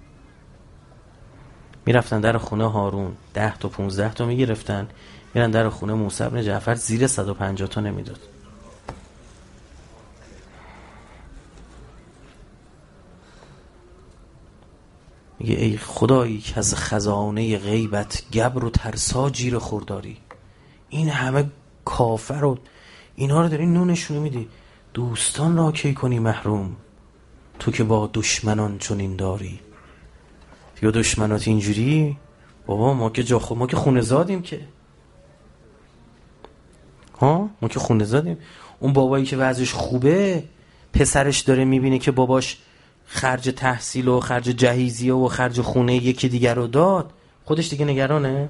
میرفتن در خونه هارون ده تا پونزده تا میگرفتن، میرن در خونه موسی بن جعفر زیر صد و پنجاه تا نمیداد. میگه ای خدایی که از خزانه غیبت گبر و ترسا جیر خورداری. این همه کافر و اینا رو داری نونشونو میدی، دوستان را کی کنی محروم، تو که با دشمنان چنین داری. یا دشمنات اینجوری، بابا ما که جا خود ما که خونه زادیم که ها ما که خونه زادیم. اون بابایی که وضعش خوبه، پسرش داره میبینه که باباش خرج تحصیل و خرج جهیزیه و خرج خونه یکی دیگر رو داد، خودش دیگه نگرانه؟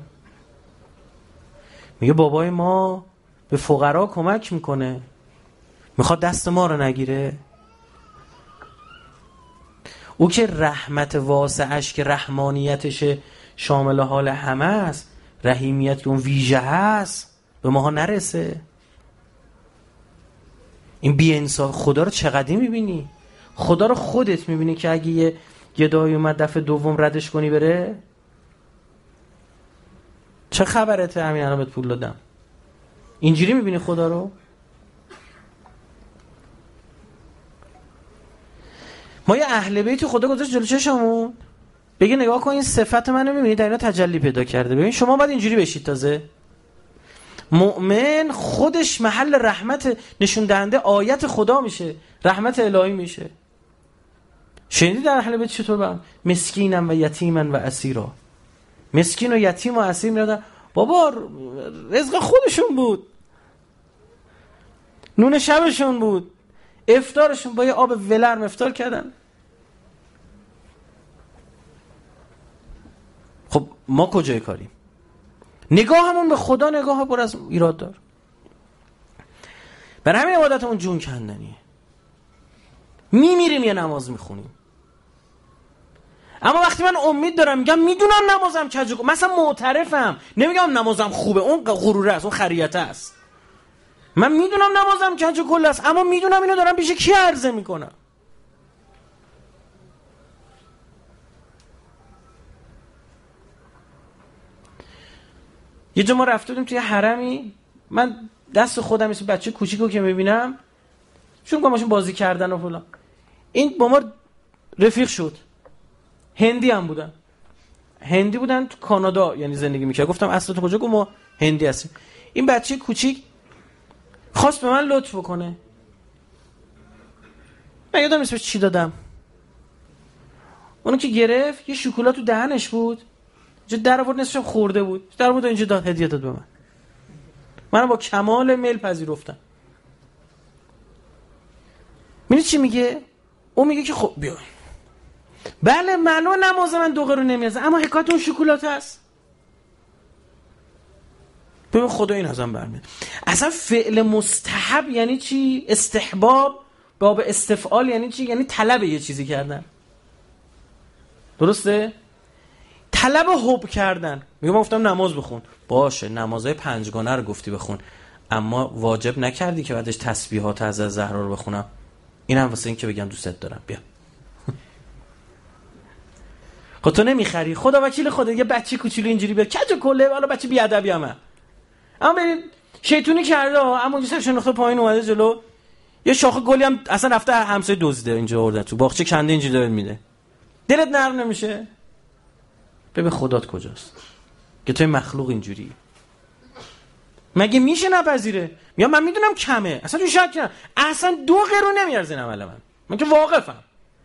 میگه بابای ما به فقرا کمک میکنه، میخواد دست ما رو نگیره. او که رحمت واسعش که رحمانیتش شامل حال همه است، رحیمیت که اون ویژه هست، به ماها نرسه. این بی انصاف خدا رو چقدر میبینی؟ خدا رو خودت میبینی که اگه یه گدایی اومد دفعه دوم ردش کنی بره؟ چه خبرته همین الان بهت پول دادم؟ اینجوری میبینی خدا رو؟ ما یه اهل بیت خدا گذاشت جلوی چشمون، بگی نگاه کن این صفت منو میبینی در اینا تجلی پیدا کرده. ببین شما باید اینجوری بشید. تازه مؤمن خودش محل رحمت نشون دهنده آیت خدا میشه، رحمت الهی میشه. شنیدی در اهل بیت چطور با مسکینم و یتیمن و اسیرا، مسکین و یتیم و اسیر میادن، بابا رزق خودشون بود، نون شبشون بود، افطارشون با یه آب ولرم افطار کردن. خب ما کجای کاریم؟ نگاهمون به خدا نگاه پر از ایراد دار. برای همین عبادتمون جون کندنیه. میمیریم یه نماز میخونیم، اما وقتی من امید دارم میگم میدونم نمازم کجا، مثلا معترفم، نمیگم نمازم خوبه، اون غروره است، اون خریته است. من میدونم نمازم کج کل است، اما میدونم اینو دارم پیش کی عرضه میکنم. یه جا ما رفته بودیم توی حرمی، من دست خودم مثل بچه کوچیکو که میبینم چون که ماشین بازی کردن و فلان، این با ما رفیق شد. هندی هم بودن، هندی بودن تو کانادا یعنی زندگی میکرد. گفتم اصلا تو کجا؟ گفت ما هندی هستیم. این بچه کوچیک خواست به من لطف بکنه، من یادم نیست چی دادم. اونو که گرفت یه شکلات تو دهنش بود، اینجا در آورد نصفش خورده بود، در آورد اینجا داد، هدیه داد به من. من با کمال میل پذیرفتم. میدونی چی میگه؟ اون میگه که خب بیا، بله معلومه نماز من دو قرون نمیازه، اما حکایت اون شکلات هست. ببین خدا این ازم برمیاد. اصلا فعل مستحب یعنی چی؟ استحباب باب استفعال یعنی چی؟ یعنی طلب یه چیزی کردن. درسته؟ طلب حب کردن. میگم گفتم نماز بخون، باشه نمازهای پنجگانه رو گفتی بخون، اما واجب نکردی که بعدش تسبیحات از زهرا رو بخونم. اینم واسه این که بگم دوستت دارم. بیا. خب تو نمیخری، خدا وکیل خدا، یه بچه کوچولو اینجوری بیاد کج کله، والا بچه بی ادبی همه. اما برید شیطونی کرده، اما اون سرش نقطه پایین اومده جلو، یه شاخه گلی هم اصلا رفته همسایه دزدیده اینجا آورده تو باغچه کنده اینجوری داره میده. دلت نرم نمیشه؟ ببین خدات کجاست. که توی مخلوق اینجوری؟ مگه میشه نپذیره؟ یا من میدونم کمه، اصلا تو شک کنم، اصلا دو قرون نمیارزه این عمل من، من که واقفم،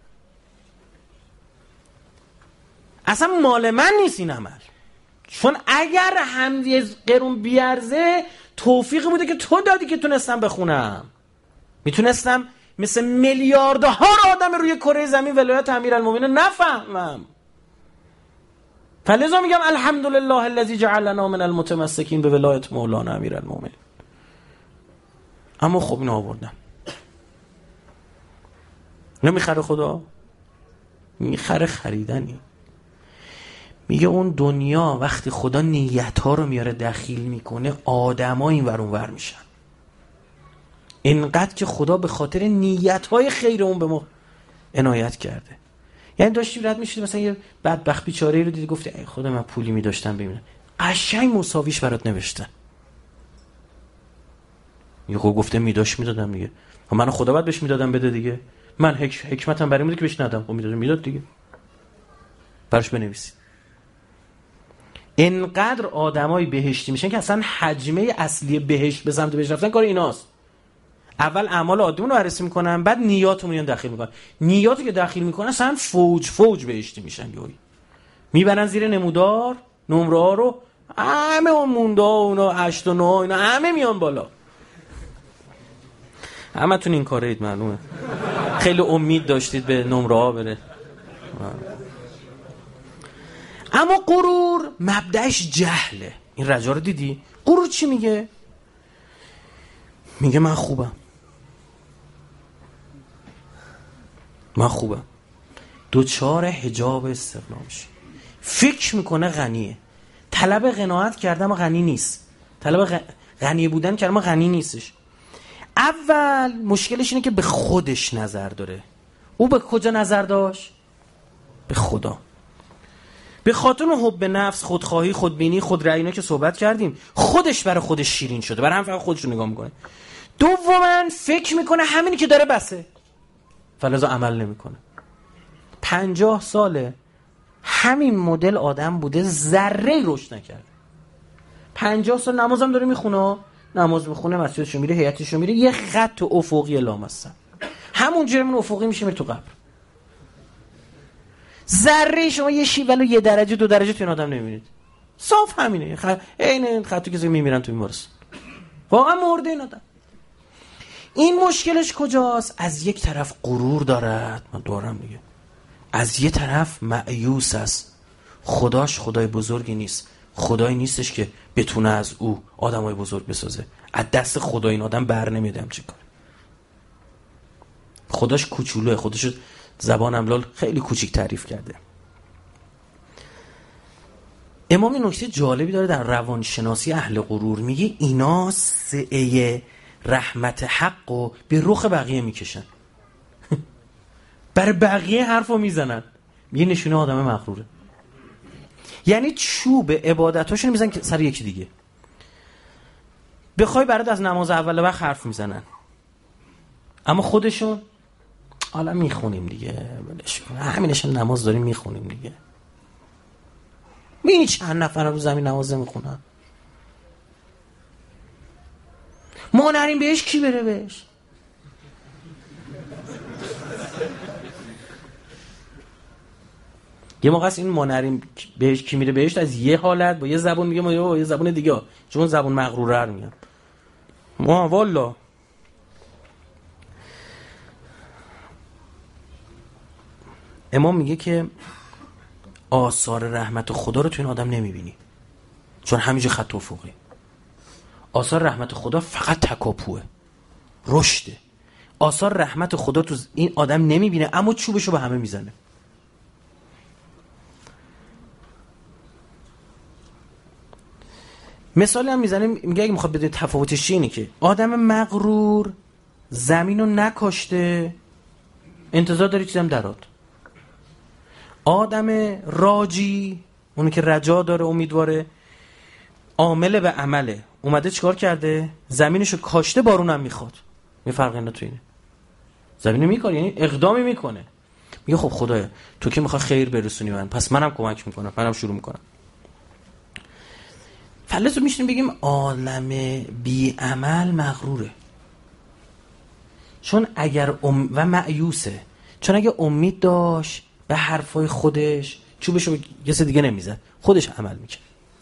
اصلا مال من نیست این عمل. چون اگر هم یه قرون بیارزه توفیقی بوده که تو دادی که تونستم بخونم. میتونستم مثل میلیاردها آدم روی کره زمین ولایت امیرالمومنین نفهمم. فلذا میگم الحمدلله الذی جعلنا من المتمسکین به ولایت مولانا امیرالمومنین. اما خب اینو آوردم. نمیخره خدا؟ میخره خریدنی. میگه اون دنیا وقتی خدا نیت‌ها رو میاره دخیل میکنه، آدم‌ها این ور اون ور میشن. اینقدر که خدا به خاطر نیت‌های خیر اون به ما عنایت کرده. یعنی داشتی رد میشید مثلا یه بدبخت بیچاره‌ای رو دیدی گفتی ای خدا من پولی می‌داشتم ببینم، قشنگ مساویش برات نوشتن. یه خب گفته میداش میدادم دیگه، من خدا بعد بهش میدادم بده دیگه، من حک... حکمتم برای میاد که بهش ندم، خب میدادم میداد دیگه، براش بنویسید. اینقدر آدمای بهشتی میشن که اصلا حجمه اصلی بهشت به سمت بهشت رفتن کار ایناست. اول اعمال عادیمون رو بررسی میکنن، بعد نیاتمون رو داخل میکنن. نیاتو که داخل میکنن اصلا فوج فوج بهشتی میشن. یوی میبرن زیر نمودار نمره ها رو، همه اون مونده ها اونا هشت و نه اینا همه میان بالا. همتون این کارید معلومه. خیلی امید داشتید به نمره ها بره. اما غرور مبدأش جهله. این رجا رو دیدی؟ غرور چی میگه؟ میگه من خوبم، من خوبم. دوچار حجاب استغنا میشه. فکر میکنه غنیه. طلب قناعت کرده اما غنی نیست. طلب غنی بودن کرده اما غنی نیستش. اول مشکلش اینه که به خودش نظر داره. او به کجا نظر داشت؟ به خدا. به خاطر حب نفس، خودخواهی، خودبینی، خودرأیی اینا که صحبت کردیم، خودش برای خودش شیرین شده، برای هم فقط خودش رو نگاه میکنه. دوما فکر میکنه همینی که داره بسه، فلذا عمل نمیکنه. پنجاه ساله همین مدل آدم بوده، ذره رشد نکرده. پنجاه سال نمازم داره میخونه، نماز میخونه، مسجدشو میره، هیئتشو میره، یه خط افقی لامصب، همون جرم افقی میشه میره تو قبر. ذره شما یه شی ولو یه درجه دو درجه تو این آدم نمیبینید. صاف همینه. خ... این خطی که میمیرن تو بیمارستان واقعا مرده این آدم. این مشکلش کجاست؟ از یک طرف غرور دارد، من دارم دیگه، از یک طرف مایوس است. خداش خدای بزرگی نیست، خدایی نیستش که بتونه از او آدمای بزرگ بسازه. از دست خدا این آدم بر نمیادم چه کار. خداش کوچولوه، خودشو زبان املال خیلی کوچیک تعریف کرده. امام این نکته جالبی داره در روانشناسی اهل غرور، میگه اینا سعه رحمت حق و به رخ بقیه میکشن. برای بقیه حرفو میزنن. میگه نشونه آدم مغروره. یعنی چوب عبادتاشون میزنن که سر یکی دیگه. بخوای برات از نماز اول وقت حرف میزنن، اما خودشون حالا میخونیم دیگه، بلش کن، همینش هم نماز داریم میخونیم دیگه. می چند نفر رو زمین نماز نمیخونن؟ ما نریم بهش، کی بره بهش؟ یه موقع است این ما نریم بهش کی میره بهش از یه حالت با یه زبون میگه، ما یه زبون دیگه، چون زبون مغروره رو میگم ما والا. امام میگه که آثار رحمت خدا رو تو این آدم نمیبینی، چون همینجا خط افقی. آثار رحمت خدا فقط تکاپوه، رشده. آثار رحمت خدا تو این آدم نمیبینه، اما چوبشو به همه میزنه. مثالی هم میزنه، میگه اگه میخواد بدونید تفاوتش چیه، اینه که آدم مغرور زمینو نکاشته انتظار داره چیزی هم درات. آدم راجی، اونی که رجا داره، امیدواره، عامل به عمله، اومده چیکار کرده؟ زمینشو کاشته، بارونم میخواد. می فرق اینا تو اینه. زمینو میکاره، یعنی اقدامی میکنه. میگه خب خدایا تو که میخوای خیر برسونی من، پس منم کمک میکنم، منم شروع میکنم. فلسو میشنیم بگیم عالم بی عمل مغروره. چون اگر ام و مایوسه، چون اگه امید داشت به حرفای خودش چوبشو کسی دیگه نمیزد، خودش عمل میکنه.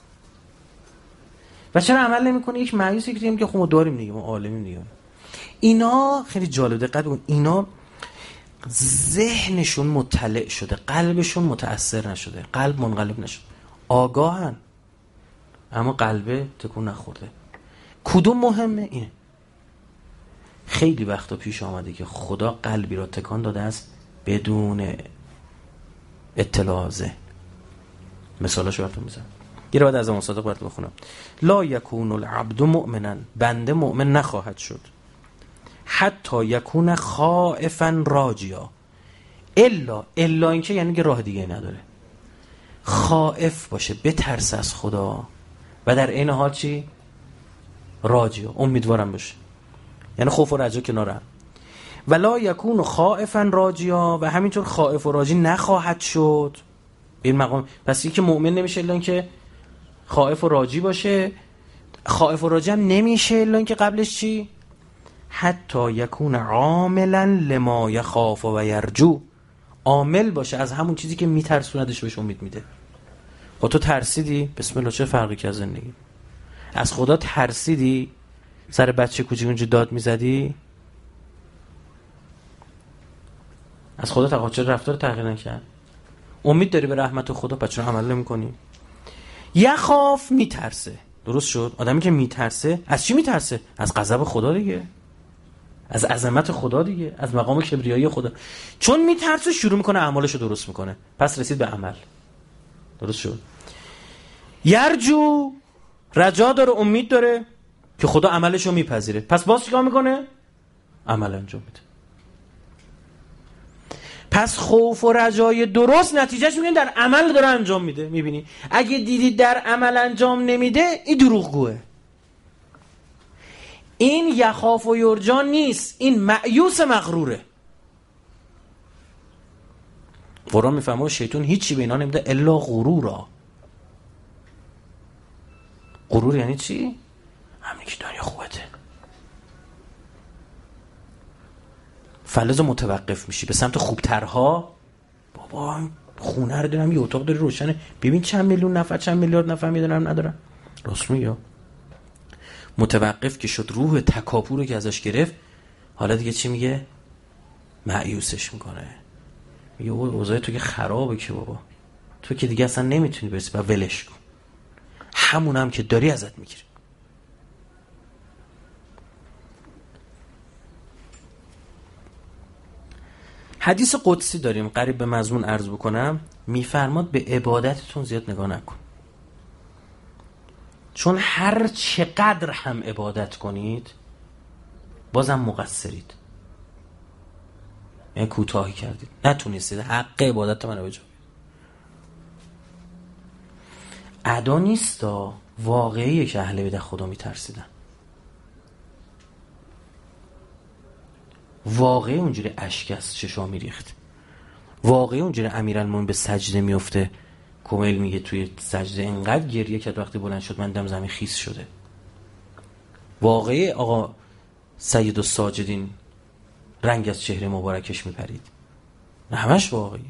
و چرا عمل نمیکنه؟ یک مایوسی که میگه خب ما داریم دیگه، ما عالمیم دیگه. اینا خیلی جالب، دقت کن، اینا ذهنشون مطلع شده، قلبشون متأثر نشده، قلب منقلب نشده، آگاهن اما قلبه تکون نخورده. کدوم مهمه؟ اینه. خیلی وقتا پیش آمده که خدا قلبی را تکان داده است بدون اطلاع ذهن. مثالاشو براتون میزنم. یه رو بعد از اون صادق براتون بخونم. لا یکون العبد مؤمنا، بنده مؤمن نخواهد شد، حتی یکون خائفا راجیا، الا الا اینکه یعنی که راه دیگه نداره، خائف باشه، بترسه از خدا و در این حال چی؟ راجیا، امیدوارم باشه. یعنی خوف و رجا کنارم. ولا یکون خائفا راجیا، و همینطور خائف و راجی نخواهد شد. این مقام پس یکی مؤمن نمیشه الا اینکه خائف و راجی باشه. خائف و راجی هم نمیشه الا اینکه قبلش چی؟ حتی یکون عاملا لما یخاف و یرجو، عامل باشه از همون چیزی که میترسوندش بهش امید میده. خب تو ترسیدی؟ بسم الله، چه فرقی که از زندگی؟ از خدا ترسیدی؟ سر بچه کوچیک اونجا داد میزدی؟ از خدا تقاضا چرا رفتار تغییر نکرد؟ امید داری به رحمت خدا، پس چرا عمل نمی‌کنی؟ یخاف، میترسه. درست شد؟ آدمی که میترسه از چی میترسه؟ از غضب خدا دیگه، از عظمت خدا دیگه، از مقام کبریایی خدا. چون میترسه شروع میکنه اعمالشو درست میکنه، پس رسید به عمل. درست شد؟ یرجو، رجا داره، امید داره که خدا عملشو میپذیره، پس باز چیکار میکنه؟ عمل انجام میده. پس خوف و رجای درست نتیجهش میگن در عمل داره انجام میده. میبینی اگه دیدی در عمل انجام نمیده، این دروغگوه، این یخاف و یرجا نیست، این مایوس مغروره. قرآن میفهمه شیطان هیچی به اینا نمیده الا غرورا. غرور یعنی چی؟ همین که دنیا خوبته. فلز متوقف میشی به سمت خوبترها. بابا خونه رو دارم، یه اتاق داری روشنه، ببین چند میلیون نفر، چند میلیارد نفر میدونم ندارن. راست میگه. متوقف که شد، روح تکاپو رو که ازش گرفت، حالا دیگه چی میگه؟ مایوسش میکنه. میگه اوضاع تو که خرابه که بابا، تو که دیگه اصلا نمیتونی برسی، با ولش کن، همون هم که داری ازت میگیره. حدیث قدسی داریم، قریب به مضمون عرض بکنم. میفرماد به عبادتتون زیاد نگاه نکن، چون هر چقدر هم عبادت کنید بازم مقصرید، یعنی کوتاهی کردید، نتونستید حق عبادت من رو بجا. ادا نیستا، واقعیه که اهل بیت خدا میترسیدن، واقعی اونجوری اشک از چشام میریخت، واقعی اونجوری امیرالمومنین به سجده میفته، کمیل میگه توی سجده اینقدر گریه کرد وقتی بلند شد من دم زمین خیس شده. واقعی آقا سید الساجدین رنگ از چهره مبارکش میپرید، همش واقعی.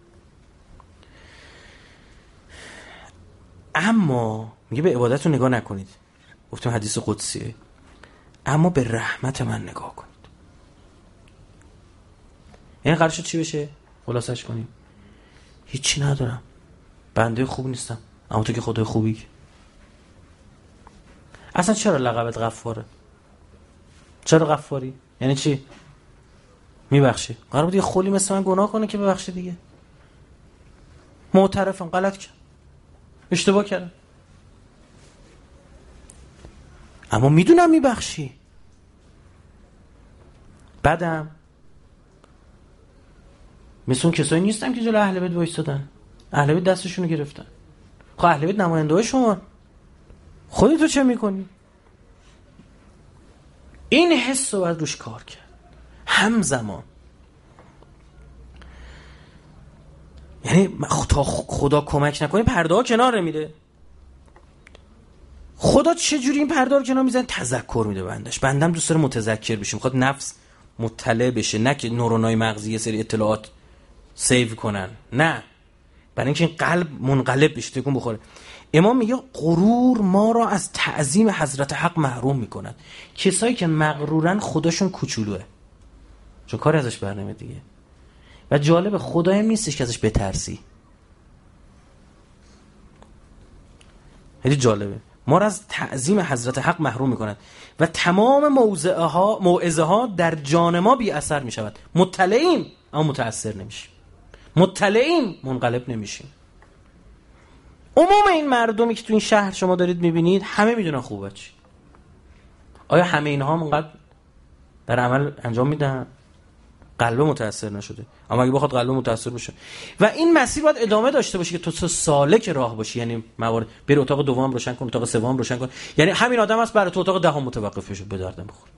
اما میگه به عبادت رو نگاه نکنید، گفتم حدیث قدسیه، اما به رحمت من نگاه کنید. یعنی قرار شد چی بشه؟ خلاصش کنیم، هیچی ندارم، بنده خوب نیستم، اما تو که خدای خوبی. اصلا چرا لقبت غفاره؟ چرا غفاری؟ یعنی چی؟ میبخشی. قرار بود یه خولی مثل من گناه کنه که ببخشی دیگه. معترفم، غلط کردم، اشتباه کردم، اما میدونم میبخشی. بعدم مثل اون کسایی نیستم که جلو اهل بیت وایسادن، اهل بیت دستشونو گرفتن. خب اهل بیت نماینده های شما، خودت تو چه میکنی؟ این حس رو باید روش کار کرد همزمان. یعنی تا خدا کمک نکنه پرده ها کنار میده. خدا چه جوری این پرده رو کنار میزنه؟ تذکر میده بندش. بندم دوست داره متذکر بشه، میخواد نفس مطلع بشه، نه که نورونای مغزی یه سری اطلاعات سیو کنن، نه، برای اینکه این قلب منقلب بشه، تکون بخوره. امام میگه غرور ما را از تعظیم حضرت حق محروم میکنن. کسایی که مغرورن خداشون کوچولوه، چون کاری ازش برنمیاد دیگه. و جالب خدا هم نیستش که ازش بترسی. خیلی جالبه. ما را از تعظیم حضرت حق محروم میکنن و تمام موعظه ها موعظه ها در جان ما بی اثر میشود. مطلعیم اما متاثر نمیشیم، مطلعیم منقلب نمیشیم. عموم این مردمی که تو این شهر شما دارید میبینید همه میدونن خوبه چی. آیا همه اینها اونقدر در عمل انجام میدن؟ قلب متاثر نشده. اما اگه بخواد قلب متاثر بشه و این مسیر باید ادامه داشته باشه که تو سالک راه باشی، یعنی موارد بری اتاق دوم روشن کن، اتاق سوم روشن کن، یعنی همین آدم است برای تو اتاق دهم متوقف بشه، به دردم بخور.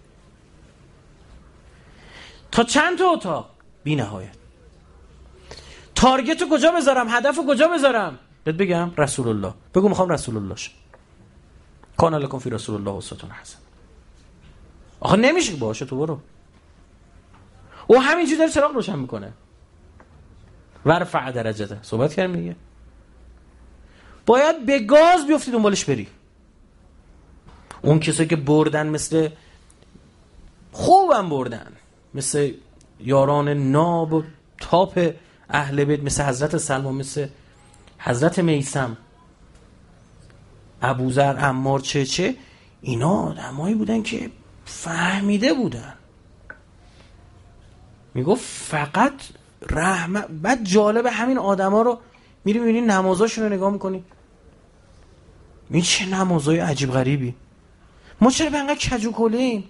تا چند تا اتاق؟ بی نهایت. تارگت رو کجا بذارم؟ هدف رو کجا بذارم؟ بهت بگم رسول الله. بگو میخوام رسول الله شم. کان لکم فی رسول الله اسوة حسنه. آخه نمیشه باشه، تو برو. او همینجوری داره چراغ روشن میکنه. ورفع درجته. صحبت کردم دیگه. باید به گاز بیفتی دنبالش بری. اون کسایی که بردن مثل خوبم بردن، مثل یاران ناب و تاپ اهل بیت، مثل حضرت سلمان، مثل حضرت میثم، ابوذر، عمار، چه چه، اینا آدمایی بودن که فهمیده بودن. میگفت فقط رحمت. بعد جالب همین آدما رو میری میبینی نمازاشون رو نگاه میکنی، این چه نمازای عجیب غریبی. ما چرا به انقدر کج و کلیم؟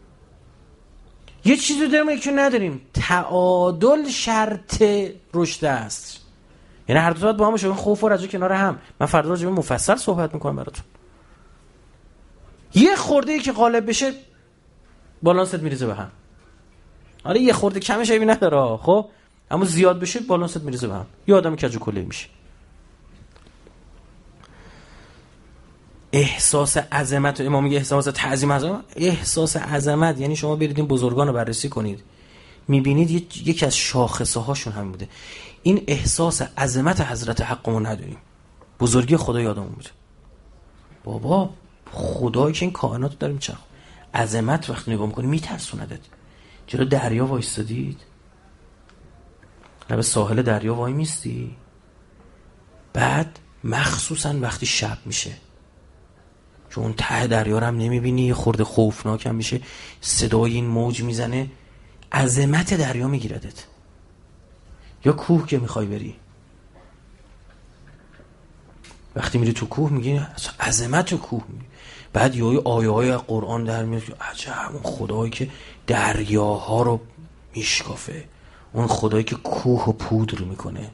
یه چیزی داریم که نداریم. تعادل شرط رشد است. یعنی هر دو تا با هم باشه. خوف و رجا کنار هم. من فردا راجع به مفصل صحبت میکنم براتون. یه خورده ای که غالب بشه بالانست میریزه به هم. آره یه خورده کمش عیبی نداره خب، اما زیاد بشه بالانست میریزه به هم، یه آدم کج و کله میشه. احساس عظمت، امام میگه احساس تعظیم عظمت. احساس عظمت یعنی شما برید این بزرگان رو بررسی کنید، میبینید یکی از شاخصه هاشون همین بوده. این احساس عظمت حضرت حقمون نداریم، بزرگی خدا یادمون میره. بابا خدایی که این کائنات داره میچرخه، عظمت وقتی نگاه میکنی میترسوندت. جلو دریا وایستادید، لب ساحل دریا وای میستی، بعد مخصوصا وقتی شب میشه، چون اون ته دریا رو هم نمیبینی، یه خورده خوفناک هم میشه، صدای این موج میزنه، عظمت دریا میگیردت. یا کوه که میخوای بری، وقتی میری تو کوه میگی عظمت کوه میگی. بعد یه آیه های قرآن در میاد، عجب اون خدایی که دریاها رو میشکافه، اون خدایی که کوه و پودر میکنه.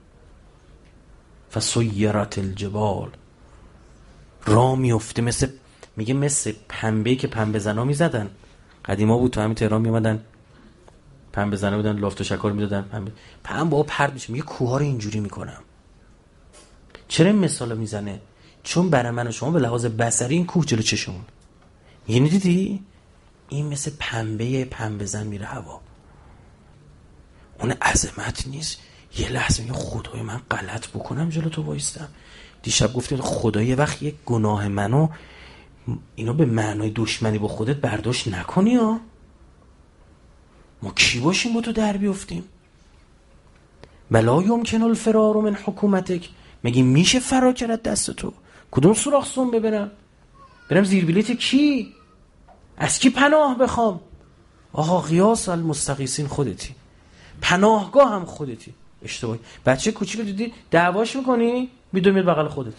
فسیرت الجبال، را میفته، مثل میگه مثل پنبه که پنبه زنا میزدن قدیما بود، تو همین تهران میامدن پنبه زنا بودن، لافت و شکار میدادن، پنبه پنبه با پرد میشه. میگه کوها رو اینجوری میکنم. چرا این مثال میزنه؟ چون برای من و شما به لحاظ بصری این کوه جلو چشمون، یعنی دیدی این مثل پنبه پنبه زن میره هوا، اون عظمت نیست. یه لحظه میگه خدای من غلط بکنم جلو تو وایستم. دیشب گفتیم خدای یه وقت یک گناه منو اینو به معنای دشمنی با خودت برداشت نکنی ها. ما کی باشیم با تو در بیفتیم؟ بلا یمکن الفرار من حکومتک، مگه میشه فرار کرد دست تو؟ کدوم سوراخ سون ببرم؟ برم زیر بلیت کی؟ از کی پناه بخوام؟ آها قیاس المستغیثین خودتی، پناهگاه هم خودتی. اشتباهی. بچه کوچیک دیدی دعواش میکنی میدون میاد بغل خودت.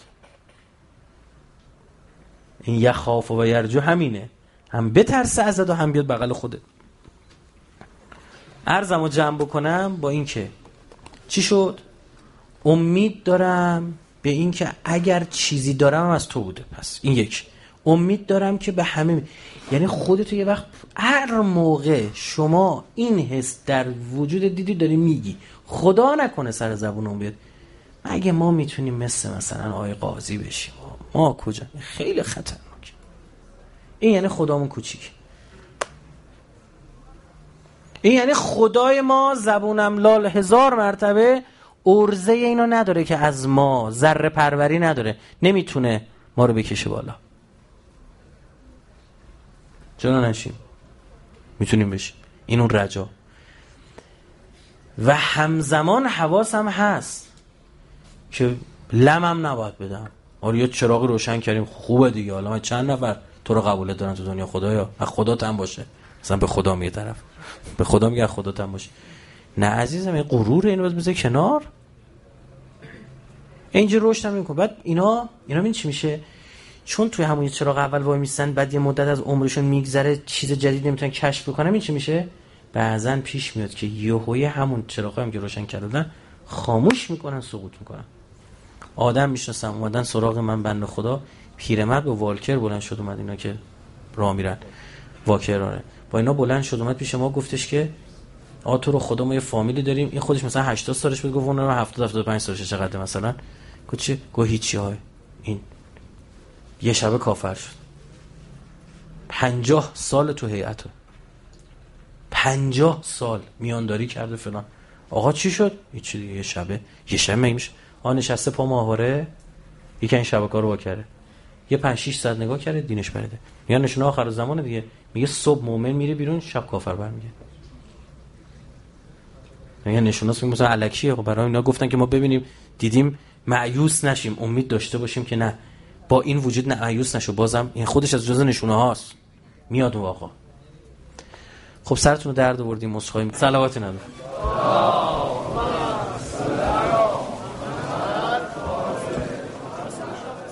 این یخاف و یرجو همینه، هم بترسه ازت و هم بیاد بغل خودت. عرضمو جمع بکنم با این که چی شد؟ امید دارم به این که اگر چیزی دارم هم از تو بوده. پس این یک امید دارم که به همه، یعنی خودتو یه وقت هر موقع شما این حس در وجود دیدی داری میگی، خدا نکنه سر زبونم بیاد اگه ما میتونیم مثل مثلا آقای قاضی بشیم، ما کجا؟ خیلی خطرناک. این یعنی خدامون کوچیک. این یعنی خدای ما زبونم لال هزار مرتبه ارزه اینو نداره که از ما ذره پروری نداره، نمیتونه ما رو بکشه بالا. چرا نشیم؟ میتونیم بشیم. این اون رجا. و همزمان حواسم هست که لمم نباید بدم. آره یه چراغی روشن کردیم خوبه دیگه، حالا چند نفر تو رو قبولت دارن تو دنیا، خدایا از خدات هم باشه. مثلا به خدا میگه طرف، به خدا میگه از خدات هم باشه. نه عزیزم، این غرور اینو باید بذاری کنار. اینجا رشد هم میکنه. بعد اینا اینا ببین چی میشه، چون توی همون چراغ اول وای میستن، بعد یه مدت از عمرشون میگذره، چیز جدید نمیتونن کشف بکنن. این چی میشه؟ بعضن پیش میاد که یهوی همون چراغا هم که روشن کردن خاموش میکنن، سقوط میکنن. آدم میشناسم اومدن سراغ من بنده خدا، پیرمرد با والکر بلند شد اومد، اینا که راه میرن واکراره با اینا بلند شد اومد پیش ما، گفتش که آ تو رو خدا ما یه فامیلی داریم. این خودش مثلا هشتاد سالش بود، گفت اون رو هفتاد هفتاد و پنج سالشه. چقدر مثلا؟ گفت چه؟ گفت هیچی های این یه شبه کافر شد. پنجاه سال تو هیئت، پنجاه سال میانداری کرده فلان. آقا چی شد؟ هیچی دیگه، یه شبه یه شبه میگیش آ نشسته پا ماهواره، یکی این شبکه‌ها رو وا کرده، یه پنج شش ساعت نگاه کرده، دینش بریده. میگه نشونه آخر زمانه دیگه. میگه صبح مومن میره بیرون، شب کافر برمیگه. میگه نشوناست میگه مثلا الکیه. خب برای اینا گفتن که ما ببینیم دیدیم مایوس نشیم، امید داشته باشیم که نه با این وجود نه مایوس نشو، بازم این خودش از جزء نشونه هاست، میاد اون آقا. خب سرتون رو درد آوردیم، مسخای صلواتی نداره.